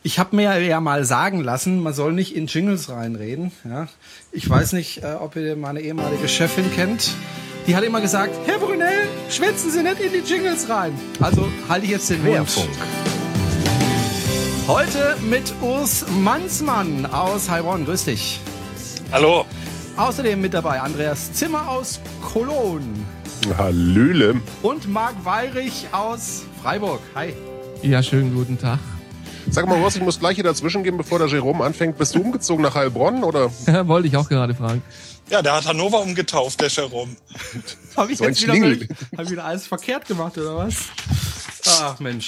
Ich habe mir ja mal sagen lassen, man soll nicht in Jingles reinreden. Ja? Ich weiß nicht, ob ihr meine ehemalige Chefin kennt. Die hat immer gesagt, Herr Brunel, schwätzen Sie nicht in die Jingles rein. Also halte ich jetzt den Mund. Heute mit Urs Mansmann aus Heilbronn. Grüß dich. Hallo. Außerdem mit dabei Andreas Zimmer aus Cologne. Hallöle. Und Marc Weyrich aus Freiburg. Hi. Ja, schönen guten Tag. Sag mal, Urs, ich muss gleich hier dazwischen gehen, bevor der Jerome anfängt. Bist du umgezogen nach Heilbronn, oder? Ja, wollte ich auch gerade fragen. Ja, der hat Hannover umgetauft, der Jerome. Habe ich So ein jetzt Schlingel. wieder alles verkehrt gemacht, oder was? Ach Mensch.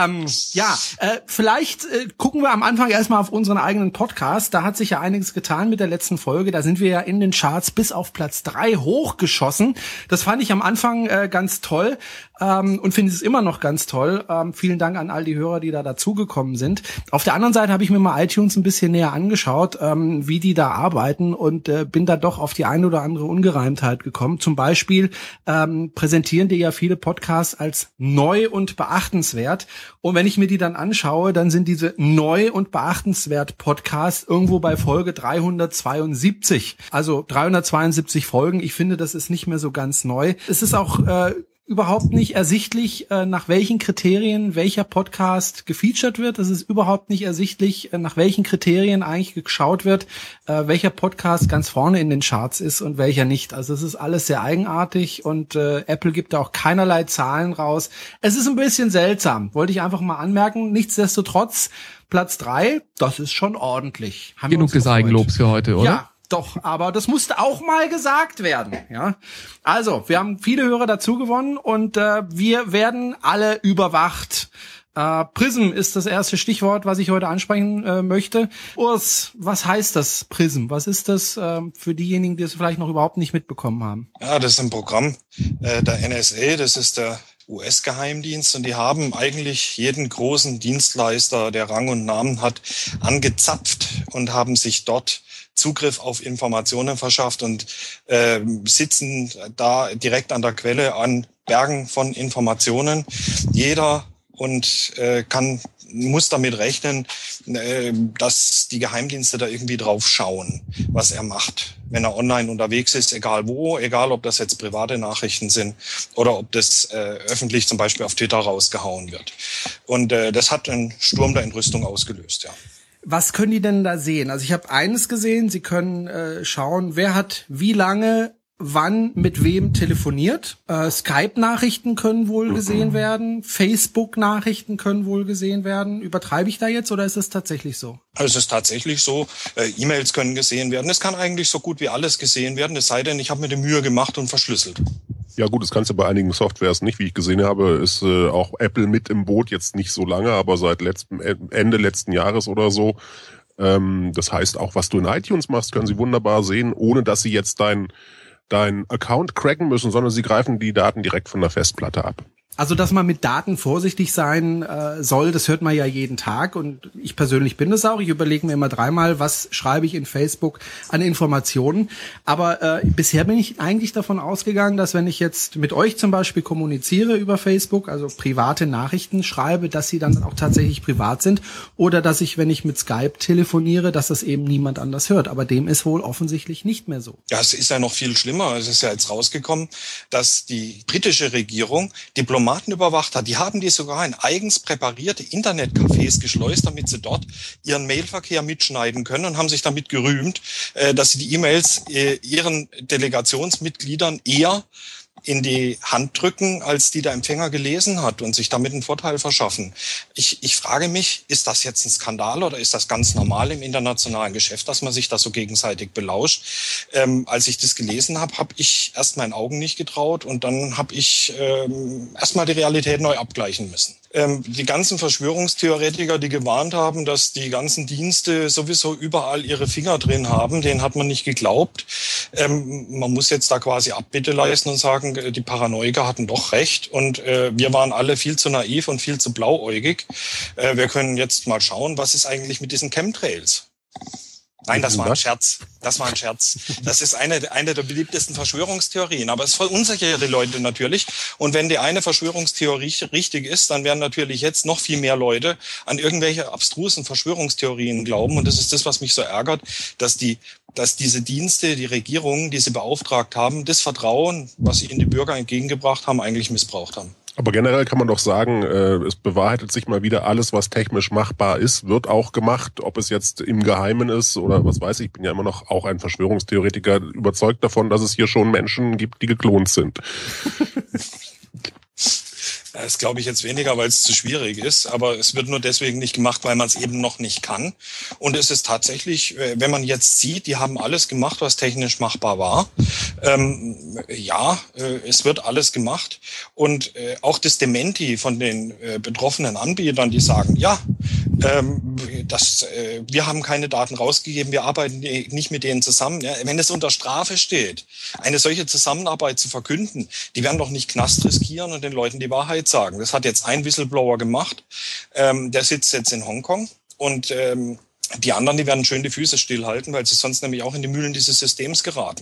Vielleicht gucken wir am Anfang erstmal auf unseren eigenen Podcast. Da hat sich ja einiges getan mit der letzten Folge. Da sind wir ja in den Charts bis auf Platz 3 hochgeschossen. Das fand ich am Anfang ganz toll und finde es immer noch ganz toll. Vielen Dank an all die Hörer, die da dazugekommen sind. Auf der anderen Seite habe ich mir mal iTunes ein bisschen näher angeschaut, wie die da arbeiten und bin da doch auf die eine oder andere Ungereimtheit gekommen. Zum Beispiel präsentieren die ja viele Podcasts als neu und beachtenswert. Und wenn ich mir die dann anschaue, dann sind diese neu und beachtenswert Podcasts irgendwo bei Folge 372. Also 372 Folgen. Ich finde, das ist nicht mehr so ganz neu. Es ist auch überhaupt nicht ersichtlich, nach welchen Kriterien welcher Podcast gefeatured wird. Es ist überhaupt nicht ersichtlich, nach welchen Kriterien eigentlich geschaut wird, welcher Podcast ganz vorne in den Charts ist und welcher nicht. Also es ist alles sehr eigenartig und Apple gibt da auch keinerlei Zahlen raus. Es ist ein bisschen seltsam, wollte ich einfach mal anmerken. Nichtsdestotrotz, Platz 3, das ist schon ordentlich. Genug des Eigenlobs für heute, oder? Ja. Doch, aber das musste auch mal gesagt werden, ja. Also, wir haben viele Hörer dazu gewonnen und wir werden alle überwacht. Prism ist das erste Stichwort, was ich heute ansprechen möchte. Urs, was heißt das Prism? Was ist das für diejenigen, die es vielleicht noch überhaupt nicht mitbekommen haben? Ja, das ist ein Programm der NSA, das ist der US-Geheimdienst, und die haben eigentlich jeden großen Dienstleister, der Rang und Namen hat, angezapft und haben sich dort Zugriff auf Informationen verschafft und sitzen da direkt an der Quelle an Bergen von Informationen. Jeder muss damit rechnen, dass die Geheimdienste da irgendwie drauf schauen, was er macht, wenn er online unterwegs ist, egal wo, egal ob das jetzt private Nachrichten sind oder ob das öffentlich zum Beispiel auf Twitter rausgehauen wird. Und das hat einen Sturm der Entrüstung ausgelöst, ja. Was können die denn da sehen? Also ich habe eines gesehen, sie können schauen, wer hat wie lange, wann, mit wem telefoniert. Skype-Nachrichten können wohl gesehen werden. Facebook-Nachrichten können wohl gesehen werden. Übertreibe ich da jetzt oder ist es tatsächlich so? Also es ist tatsächlich so. E-Mails können gesehen werden. Es kann eigentlich so gut wie alles gesehen werden, es sei denn, ich habe mir die Mühe gemacht und verschlüsselt. Ja gut, das kannst du bei einigen Softwares nicht. Wie ich gesehen habe, ist auch Apple mit im Boot, jetzt nicht so lange, aber seit Ende letzten Jahres oder so. Das heißt, auch was du in iTunes machst, können sie wunderbar sehen, ohne dass sie jetzt dein Account cracken müssen, sondern sie greifen die Daten direkt von der Festplatte ab. Also, dass man mit Daten vorsichtig sein soll, das hört man ja jeden Tag und ich persönlich bin das auch. Ich überlege mir immer dreimal, was schreibe ich in Facebook an Informationen. Aber bisher bin ich eigentlich davon ausgegangen, dass wenn ich jetzt mit euch zum Beispiel kommuniziere über Facebook, also private Nachrichten schreibe, dass sie dann auch tatsächlich privat sind oder dass ich, wenn ich mit Skype telefoniere, dass das eben niemand anders hört. Aber dem ist wohl offensichtlich nicht mehr so. Ja, es ist ja noch viel schlimmer. Es ist ja jetzt rausgekommen, dass die britische Regierung Diplomaten überwacht hat. Die haben die sogar in eigens präparierte Internetcafés geschleust, damit sie dort ihren Mailverkehr mitschneiden können und haben sich damit gerühmt, dass sie die E-Mails ihren Delegationsmitgliedern eher in die Hand drücken, als die der Empfänger gelesen hat und sich damit einen Vorteil verschaffen. Ich frage mich, ist das jetzt ein Skandal oder ist das ganz normal im internationalen Geschäft, dass man sich da so gegenseitig belauscht? Als ich das gelesen habe, habe ich erst meinen Augen nicht getraut und dann habe ich erstmal die Realität neu abgleichen müssen. Die ganzen Verschwörungstheoretiker, die gewarnt haben, dass die ganzen Dienste sowieso überall ihre Finger drin haben, denen hat man nicht geglaubt. Man muss jetzt da quasi Abbitte leisten und sagen, die Paranoiker hatten doch recht und wir waren alle viel zu naiv und viel zu blauäugig. Wir können jetzt mal schauen, was ist eigentlich mit diesen Chemtrails? Nein, das war ein Scherz. Das ist eine der beliebtesten Verschwörungstheorien. Aber es verunsichert die Leute natürlich. Und wenn die eine Verschwörungstheorie richtig ist, dann werden natürlich jetzt noch viel mehr Leute an irgendwelche abstrusen Verschwörungstheorien glauben. Und das ist das, was mich so ärgert, dass diese Dienste, die Regierungen, die sie beauftragt haben, das Vertrauen, was sie ihnen die Bürger entgegengebracht haben, eigentlich missbraucht haben. Aber generell kann man doch sagen, es bewahrheitet sich mal wieder, alles, was technisch machbar ist, wird auch gemacht. Ob es jetzt im Geheimen ist oder was weiß ich, bin ja immer noch auch ein Verschwörungstheoretiker, überzeugt davon, dass es hier schon Menschen gibt, die geklont sind. Das glaube ich jetzt weniger, weil es zu schwierig ist, aber es wird nur deswegen nicht gemacht, weil man es eben noch nicht kann. Und es ist tatsächlich, wenn man jetzt sieht, die haben alles gemacht, was technisch machbar war. Es wird alles gemacht. Und auch das Dementi von den betroffenen Anbietern, die sagen, wir haben keine Daten rausgegeben, wir arbeiten nicht mit denen zusammen. Ja, wenn es unter Strafe steht, eine solche Zusammenarbeit zu verkünden, die werden doch nicht Knast riskieren und den Leuten die Wahrheit sagen. Das hat jetzt ein Whistleblower gemacht, der sitzt jetzt in Hongkong und die anderen, die werden schön die Füße stillhalten, weil sie sonst nämlich auch in die Mühlen dieses Systems geraten.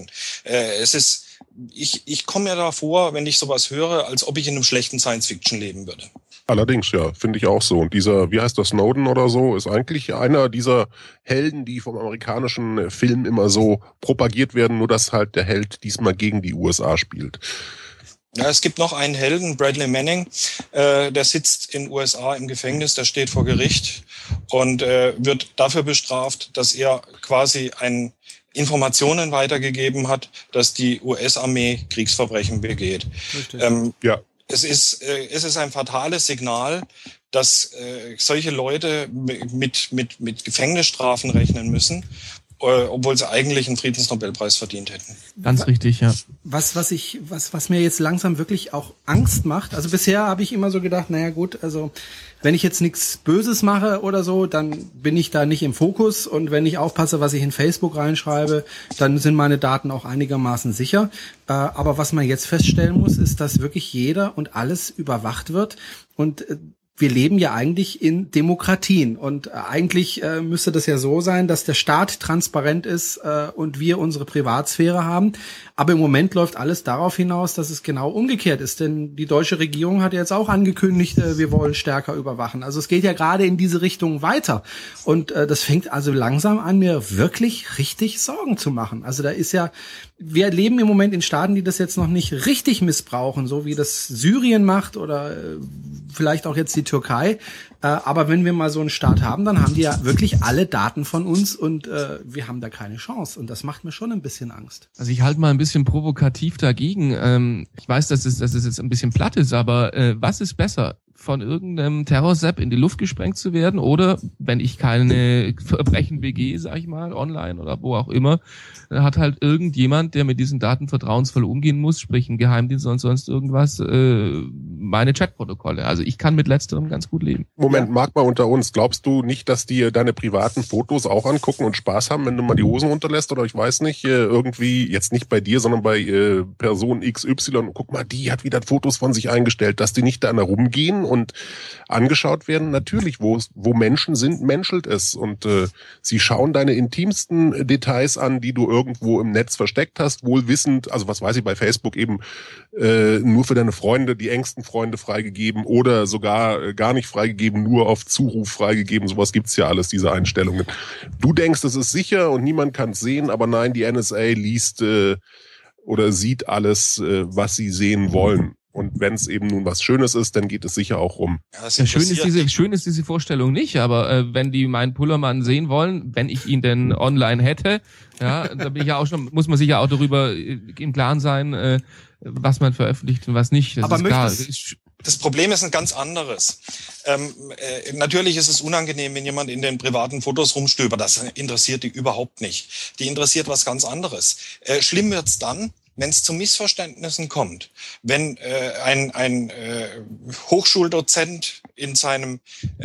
Ich komme mir da vor, wenn ich sowas höre, als ob ich in einem schlechten Science-Fiction leben würde. Allerdings, ja, finde ich auch so. Und dieser, wie heißt das, Snowden oder so, ist eigentlich einer dieser Helden, die vom amerikanischen Film immer so propagiert werden, nur dass halt der Held diesmal gegen die USA spielt. Ja, es gibt noch einen Helden, Bradley Manning, der sitzt in den USA im Gefängnis, der steht vor Gericht und wird dafür bestraft, dass er quasi Informationen weitergegeben hat, dass die US-Armee Kriegsverbrechen begeht. Ja. Es ist ein fatales Signal, dass solche Leute mit Gefängnisstrafen rechnen müssen, obwohl sie eigentlich einen Friedensnobelpreis verdient hätten. Ganz richtig, ja. Was mir jetzt langsam wirklich auch Angst macht, also bisher habe ich immer so gedacht, naja gut, also wenn ich jetzt nichts Böses mache oder so, dann bin ich da nicht im Fokus und wenn ich aufpasse, was ich in Facebook reinschreibe, dann sind meine Daten auch einigermaßen sicher. Aber was man jetzt feststellen muss, ist, dass wirklich jeder und alles überwacht wird und wir leben ja eigentlich in Demokratien und eigentlich müsste das ja so sein, dass der Staat transparent ist und wir unsere Privatsphäre haben. Aber im Moment läuft alles darauf hinaus, dass es genau umgekehrt ist. Denn die deutsche Regierung hat jetzt auch angekündigt, wir wollen stärker überwachen. Also es geht ja gerade in diese Richtung weiter. Und das fängt also langsam an, mir wirklich richtig Sorgen zu machen. Also da ist ja, wir leben im Moment in Staaten, die das jetzt noch nicht richtig missbrauchen, so wie das Syrien macht oder vielleicht auch jetzt die Türkei. Aber wenn wir mal so einen Staat haben, dann haben die ja wirklich alle Daten von uns und wir haben da keine Chance. Und das macht mir schon ein bisschen Angst. Also ich halte mal ein bisschen provokativ dagegen. Ich weiß, dass es jetzt ein bisschen platt ist, aber was ist besser? Von irgendeinem Terror-Sepp in die Luft gesprengt zu werden oder, wenn ich keine Verbrechen begehe, sag ich mal, online oder wo auch immer, dann hat halt irgendjemand, der mit diesen Daten vertrauensvoll umgehen muss, sprich ein Geheimdienst und sonst irgendwas, meine Chatprotokolle. Also ich kann mit letzterem ganz gut leben. Moment, Marc, mal unter uns. Glaubst du nicht, dass die deine privaten Fotos auch angucken und Spaß haben, wenn du mal die Hosen runterlässt oder ich weiß nicht, irgendwie, jetzt nicht bei dir, sondern bei Person XY, guck mal, die hat wieder Fotos von sich eingestellt, dass die nicht da rumgehen und angeschaut werden? Natürlich, wo Menschen sind, menschelt es. Und sie schauen deine intimsten Details an, die du irgendwo im Netz versteckt hast, wohl wissend, also was weiß ich, bei Facebook eben nur für deine Freunde, die engsten Freunde freigegeben oder sogar gar nicht freigegeben, nur auf Zuruf freigegeben. Sowas gibt's ja alles, diese Einstellungen. Du denkst, es ist sicher und niemand kann es sehen, aber nein, die NSA liest oder sieht alles, was sie sehen wollen. Und wenn es eben nun was Schönes ist, dann geht es sicher auch rum. Ja, schön ist diese Vorstellung nicht, aber wenn die meinen Pullermann sehen wollen, wenn ich ihn denn online hätte, ja, da bin ich ja auch schon, muss man sich ja auch darüber im Klaren sein, was man veröffentlicht und was nicht. Das aber ist klar. Das Problem ist ein ganz anderes. Natürlich ist es unangenehm, wenn jemand in den privaten Fotos rumstöbert. Das interessiert die überhaupt nicht. Die interessiert was ganz anderes. Schlimm wird's dann, wenn es zu Missverständnissen kommt, wenn ein Hochschuldozent in seinem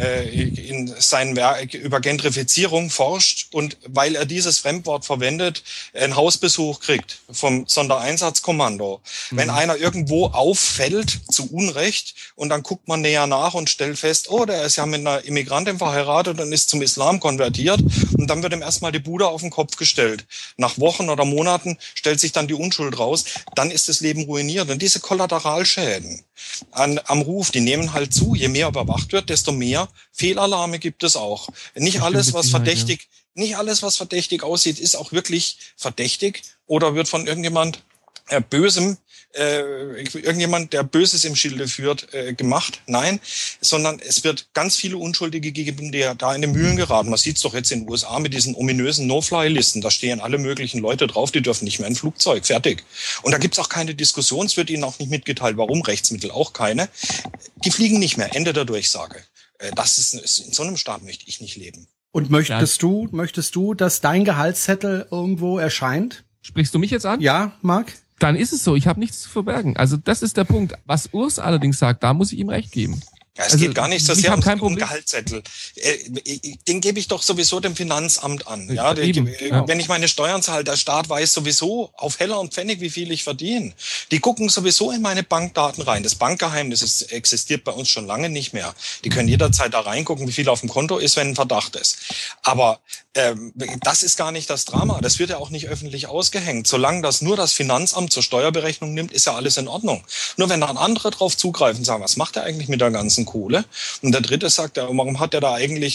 Werk über Gentrifizierung forscht und weil er dieses Fremdwort verwendet, einen Hausbesuch kriegt vom Sondereinsatzkommando. Wenn einer irgendwo auffällt, zu Unrecht, und dann guckt man näher nach und stellt fest, oh, der ist ja mit einer Immigrantin verheiratet und ist zum Islam konvertiert, und dann wird ihm erstmal die Bude auf den Kopf gestellt. Nach Wochen oder Monaten stellt sich dann die Unschuld raus, dann ist das Leben ruiniert. Und diese Kollateralschäden am Ruf, die nehmen halt zu. Je mehr überwacht wird, desto mehr Fehlalarme gibt es auch. Nicht alles, was verdächtig aussieht, ist auch wirklich verdächtig oder wird von irgendjemand Bösem, irgendjemand, der Böses im Schilde führt, gemacht. Nein, sondern es wird ganz viele Unschuldige gegeben, die da in die Mühlen geraten. Man sieht es doch jetzt in den USA mit diesen ominösen No-Fly-Listen. Da stehen alle möglichen Leute drauf, die dürfen nicht mehr in ein Flugzeug. Fertig. Und da gibt's auch keine Diskussion. Es wird ihnen auch nicht mitgeteilt, warum. Rechtsmittel auch keine. Die fliegen nicht mehr. Ende der Durchsage. In so einem Staat möchte ich nicht leben. Und möchtest du, dass dein Gehaltszettel irgendwo erscheint? Sprichst du mich jetzt an? Ja, Marc? Dann ist es so, ich habe nichts zu verbergen. Also das ist der Punkt. Was Urs allerdings sagt, da muss ich ihm recht geben. Ja, es geht gar nicht so sehr um Gehaltszettel. Den gebe ich doch sowieso dem Finanzamt an. Ja, wenn ich meine Steuern zahle, der Staat weiß sowieso auf Heller und Pfennig, wie viel ich verdiene. Die gucken sowieso in meine Bankdaten rein. Das Bankgeheimnis existiert bei uns schon lange nicht mehr. Die können jederzeit da reingucken, wie viel auf dem Konto ist, wenn ein Verdacht ist. Aber das ist gar nicht das Drama. Das wird ja auch nicht öffentlich ausgehängt. Solange das nur das Finanzamt zur Steuerberechnung nimmt, ist ja alles in Ordnung. Nur wenn dann andere drauf zugreifen und sagen, was macht er eigentlich mit der ganzen Kohle? Und der Dritte sagt, warum hat der da eigentlich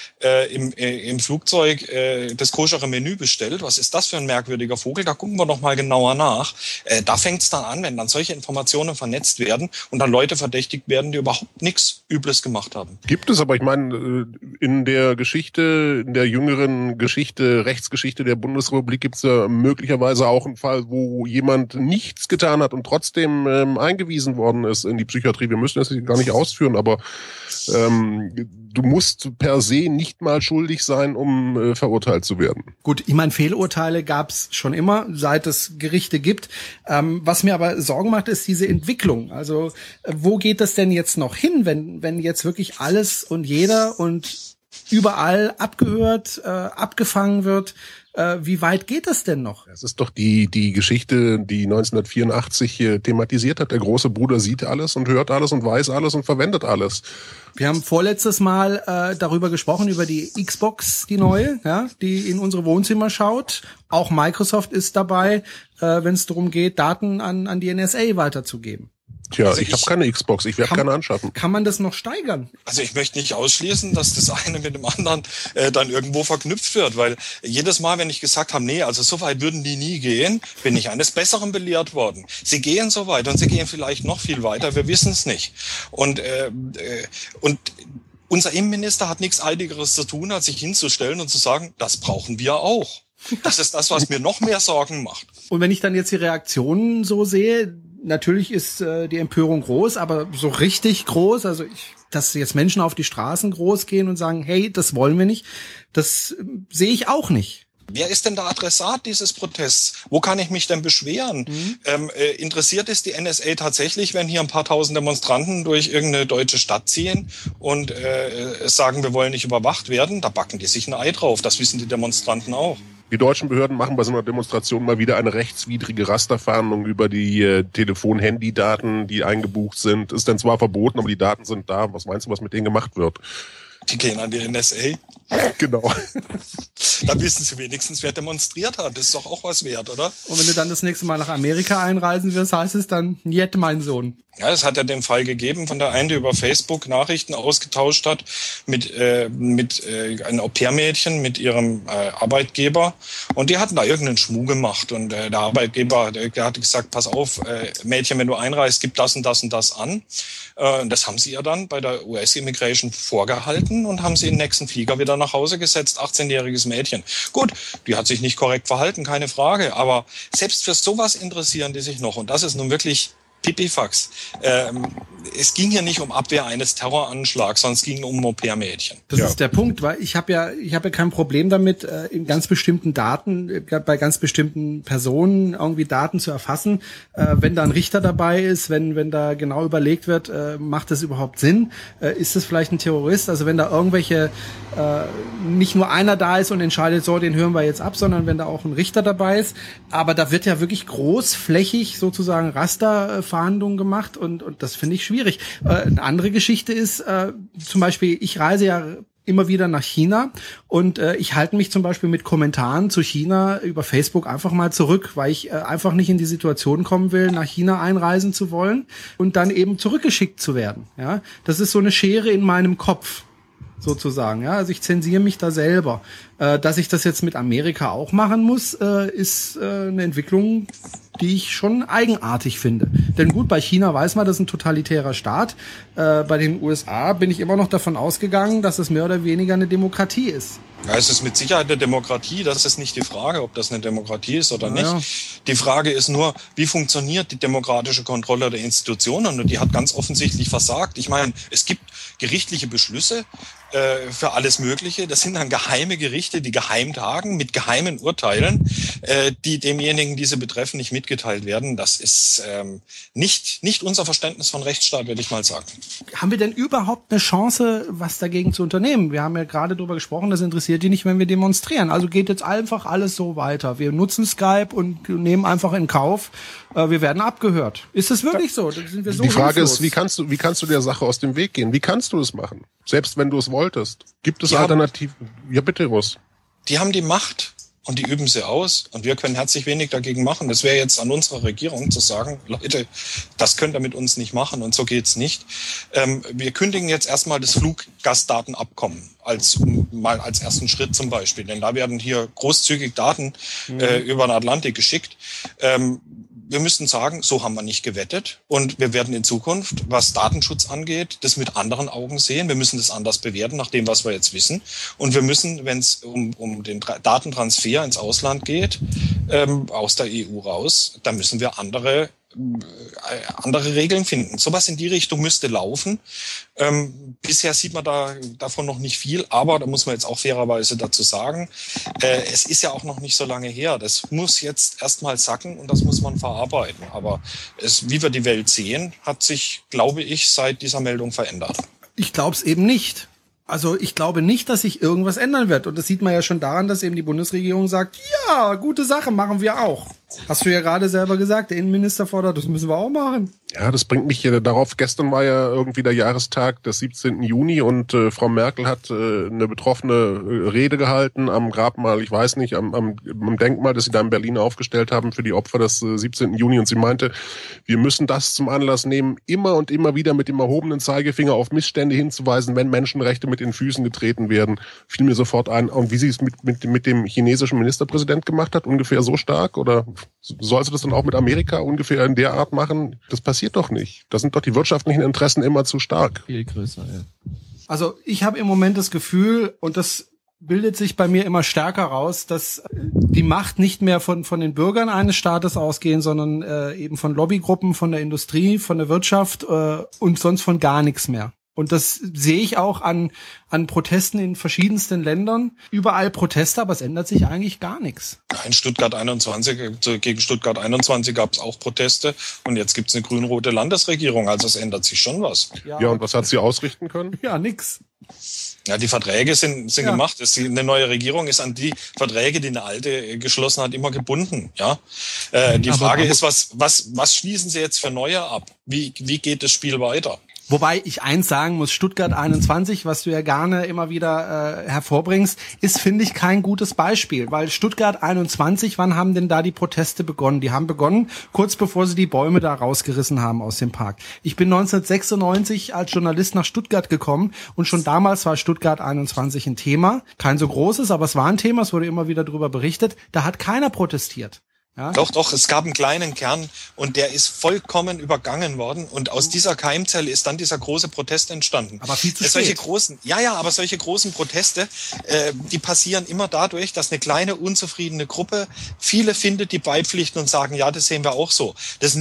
im Flugzeug das koschere Menü bestellt? Was ist das für ein merkwürdiger Vogel? Da gucken wir doch mal genauer nach. Da fängt es dann an, wenn dann solche Informationen vernetzt werden und dann Leute verdächtigt werden, die überhaupt nichts Übles gemacht haben. Gibt es, aber ich meine, in der Geschichte, in der jüngeren Rechtsgeschichte der Bundesrepublik gibt es ja möglicherweise auch einen Fall, wo jemand nichts getan hat und trotzdem eingewiesen worden ist in die Psychiatrie. Wir müssen das gar nicht ausführen, aber du musst per se nicht mal schuldig sein, um verurteilt zu werden. Gut, ich meine, Fehlurteile gab's schon immer, seit es Gerichte gibt. Was mir aber Sorgen macht, ist diese Entwicklung. Also wo geht das denn jetzt noch hin, wenn jetzt wirklich alles und jeder und überall abgehört, abgefangen wird? Wie weit geht das denn noch? Das ist doch die Geschichte, die 1984 thematisiert hat. Der große Bruder sieht alles und hört alles und weiß alles und verwendet alles. Wir haben vorletztes Mal darüber gesprochen, über die Xbox, die neue, ja, die in unsere Wohnzimmer schaut. Auch Microsoft ist dabei, wenn es darum geht, Daten an die NSA weiterzugeben. Tja, also ich habe keine Xbox, ich werde keine anschaffen. Kann man das noch steigern? Also ich möchte nicht ausschließen, dass das eine mit dem anderen dann irgendwo verknüpft wird, weil jedes Mal, wenn ich gesagt habe, nee, also so weit würden die nie gehen, bin ich eines Besseren belehrt worden. Sie gehen so weit und sie gehen vielleicht noch viel weiter, wir wissen es nicht. Und unser Innenminister hat nichts Eiligeres zu tun, als sich hinzustellen und zu sagen, das brauchen wir auch. Das ist das, was mir noch mehr Sorgen macht. Und wenn ich dann jetzt die Reaktionen so sehe, natürlich ist die Empörung groß, aber so richtig groß, also dass jetzt Menschen auf die Straßen groß gehen und sagen, hey, das wollen wir nicht, das sehe ich auch nicht. Wer ist denn der Adressat dieses Protests? Wo kann ich mich denn beschweren? Interessiert es die NSA tatsächlich, wenn hier ein paar tausend Demonstranten durch irgendeine deutsche Stadt ziehen und sagen, wir wollen nicht überwacht werden? Da backen die sich ein Ei drauf. Das wissen die Demonstranten auch. Die deutschen Behörden machen bei so einer Demonstration mal wieder eine rechtswidrige Rasterfahndung über die Telefon-Handy-Daten, die eingebucht sind. Ist dann zwar verboten, aber die Daten sind da. Was meinst du, was mit denen gemacht wird? Die gehen an die NSA. Genau. Da wissen sie wenigstens, wer demonstriert hat. Das ist doch auch was wert, oder? Und wenn du dann das nächste Mal nach Amerika einreisen wirst, heißt es dann, Niet, mein Sohn. Ja, es hat ja den Fall gegeben, von der einen, die über Facebook Nachrichten ausgetauscht hat mit einem Au-pair-Mädchen, mit ihrem Arbeitgeber. Und die hatten da irgendeinen Schmuh gemacht. Und der Arbeitgeber, der hat gesagt, pass auf, Mädchen, wenn du einreist, gib das und das und das an. Das haben sie ja dann bei der US-Immigration vorgehalten und haben sie in den nächsten Flieger wieder nach Hause gesetzt. 18-jähriges Mädchen. Gut, die hat sich nicht korrekt verhalten, keine Frage. Aber selbst für sowas interessieren die sich noch. Und das ist nun wirklich Pipifax. Es ging hier nicht um Abwehr eines Terroranschlags, sondern es ging um Au-pair-Mädchen. Das ist der Punkt, weil ich habe ja kein Problem damit, in ganz bestimmten Daten, bei ganz bestimmten Personen irgendwie Daten zu erfassen. Wenn da ein Richter dabei ist, wenn da genau überlegt wird, macht das überhaupt Sinn? Ist das vielleicht ein Terrorist? Also wenn da irgendwelche, nicht nur einer da ist und entscheidet, so, den hören wir jetzt ab, sondern wenn da auch ein Richter dabei ist. Aber da wird ja wirklich großflächig sozusagen Rasterfahndungen gemacht und das finde ich schwierig. Eine andere Geschichte ist, zum Beispiel, ich reise ja immer wieder nach China und ich halte mich zum Beispiel mit Kommentaren zu China über Facebook einfach mal zurück, weil ich einfach nicht in die Situation kommen will, nach China einreisen zu wollen und dann eben zurückgeschickt zu werden. Ja, das ist so eine Schere in meinem Kopf sozusagen. Ja, also ich zensiere mich da selber. Dass ich das jetzt mit Amerika auch machen muss, ist eine Entwicklung, die ich schon eigenartig finde. Denn gut, bei China weiß man, das ist ein totalitärer Staat. Bei den USA bin ich immer noch davon ausgegangen, dass es mehr oder weniger eine Demokratie ist. Ja, es ist mit Sicherheit eine Demokratie. Das ist nicht die Frage, ob das eine Demokratie ist oder nicht. Die Frage ist nur, wie funktioniert die demokratische Kontrolle der Institutionen? Und die hat ganz offensichtlich versagt. Ich meine, es gibt gerichtliche Beschlüsse für alles Mögliche. Das sind dann geheime Gerichte, die geheim tagen mit geheimen Urteilen, die demjenigen, die sie betreffen, nicht mitgeteilt werden. Das ist nicht unser Verständnis von Rechtsstaat, würde ich mal sagen. Haben wir denn überhaupt eine Chance, was dagegen zu unternehmen? Wir haben ja gerade darüber gesprochen, das interessiert die nicht, wenn wir demonstrieren. Also geht jetzt einfach alles so weiter. Wir nutzen Skype und nehmen einfach in Kauf, wir werden abgehört. Ist das wirklich so? Sind wir so die Frage hilflos? ist, wie kannst du der Sache aus dem Weg gehen? Wie kannst du es machen? Selbst wenn du es wolltest. Gibt es Alternativen? Ja, bitte, Russ. Die haben die Macht und die üben sie aus und wir können herzlich wenig dagegen machen. Das wäre jetzt an unserer Regierung zu sagen, Leute, das könnt ihr mit uns nicht machen und so geht's nicht. Wir kündigen jetzt erstmal das Fluggastdatenabkommen als ersten Schritt zum Beispiel, denn da werden hier großzügig Daten über den Atlantik geschickt. Wir müssen sagen, so haben wir nicht gewettet und wir werden in Zukunft, was Datenschutz angeht, das mit anderen Augen sehen. Wir müssen das anders bewerten, nach dem, was wir jetzt wissen. Und wir müssen, wenn es um den Datentransfer ins Ausland geht, aus der EU raus, da müssen wir andere Regeln finden. Sowas in die Richtung müsste laufen. Bisher sieht man davon noch nicht viel, aber da muss man jetzt auch fairerweise dazu sagen, es ist ja auch noch nicht so lange her. Das muss jetzt erstmal sacken und das muss man verarbeiten. Aber wie wir die Welt sehen, hat sich, glaube ich, seit dieser Meldung verändert. Ich glaube es eben nicht. Also ich glaube nicht, dass sich irgendwas ändern wird. Und das sieht man ja schon daran, dass eben die Bundesregierung sagt, ja, gute Sache, machen wir auch. Hast du ja gerade selber gesagt, der Innenminister fordert, das müssen wir auch machen. Ja, das bringt mich darauf. Gestern war ja irgendwie der Jahrestag des 17. Juni und Frau Merkel hat eine betroffene Rede gehalten am Grabmal, ich weiß nicht, am Denkmal, das sie da in Berlin aufgestellt haben für die Opfer des 17. Juni. Und sie meinte, wir müssen das zum Anlass nehmen, immer und immer wieder mit dem erhobenen Zeigefinger auf Missstände hinzuweisen, wenn Menschenrechte mit den Füßen getreten werden. Fiel mir sofort ein. Und wie sie es mit dem chinesischen Ministerpräsident gemacht hat, ungefähr so stark? Oder soll sie das dann auch mit Amerika ungefähr in der Art machen? Das passiert doch nicht. Da sind doch die wirtschaftlichen Interessen immer zu stark. Viel größer, ja. Also ich habe im Moment das Gefühl, und das bildet sich bei mir immer stärker raus, dass die Macht nicht mehr von den Bürgern eines Staates ausgehen, sondern eben von Lobbygruppen, von der Industrie, von der Wirtschaft und sonst von gar nichts mehr. Und das sehe ich auch an Protesten in verschiedensten Ländern. Überall Proteste, aber es ändert sich eigentlich gar nichts. In Stuttgart 21, gegen Stuttgart 21 gab es auch Proteste und jetzt gibt es eine grün-rote Landesregierung. Also es ändert sich schon was. Ja, und was hat sie ausrichten können? Ja, nix. Ja, die Verträge sind gemacht. Eine neue Regierung ist an die Verträge, die eine alte geschlossen hat, immer gebunden. Ja, die Frage ist, was schließen Sie jetzt für neue ab? Wie geht das Spiel weiter? Wobei ich eins sagen muss, Stuttgart 21, was du ja gerne immer wieder hervorbringst, ist, finde ich, kein gutes Beispiel. Weil Stuttgart 21, wann haben denn da die Proteste begonnen? Die haben begonnen, kurz bevor sie die Bäume da rausgerissen haben aus dem Park. Ich bin 1996 als Journalist nach Stuttgart gekommen und schon damals war Stuttgart 21 ein Thema. Kein so großes, aber es war ein Thema, es wurde immer wieder darüber berichtet. Da hat keiner protestiert. Ja? Doch, es gab einen kleinen Kern und der ist vollkommen übergangen worden und aus dieser Keimzelle ist dann dieser große Protest entstanden. Aber viel zu spät. Aber solche großen Proteste, die passieren immer dadurch, dass eine kleine unzufriedene Gruppe viele findet, die beipflichten und sagen, ja, das sehen wir auch so. Das nicht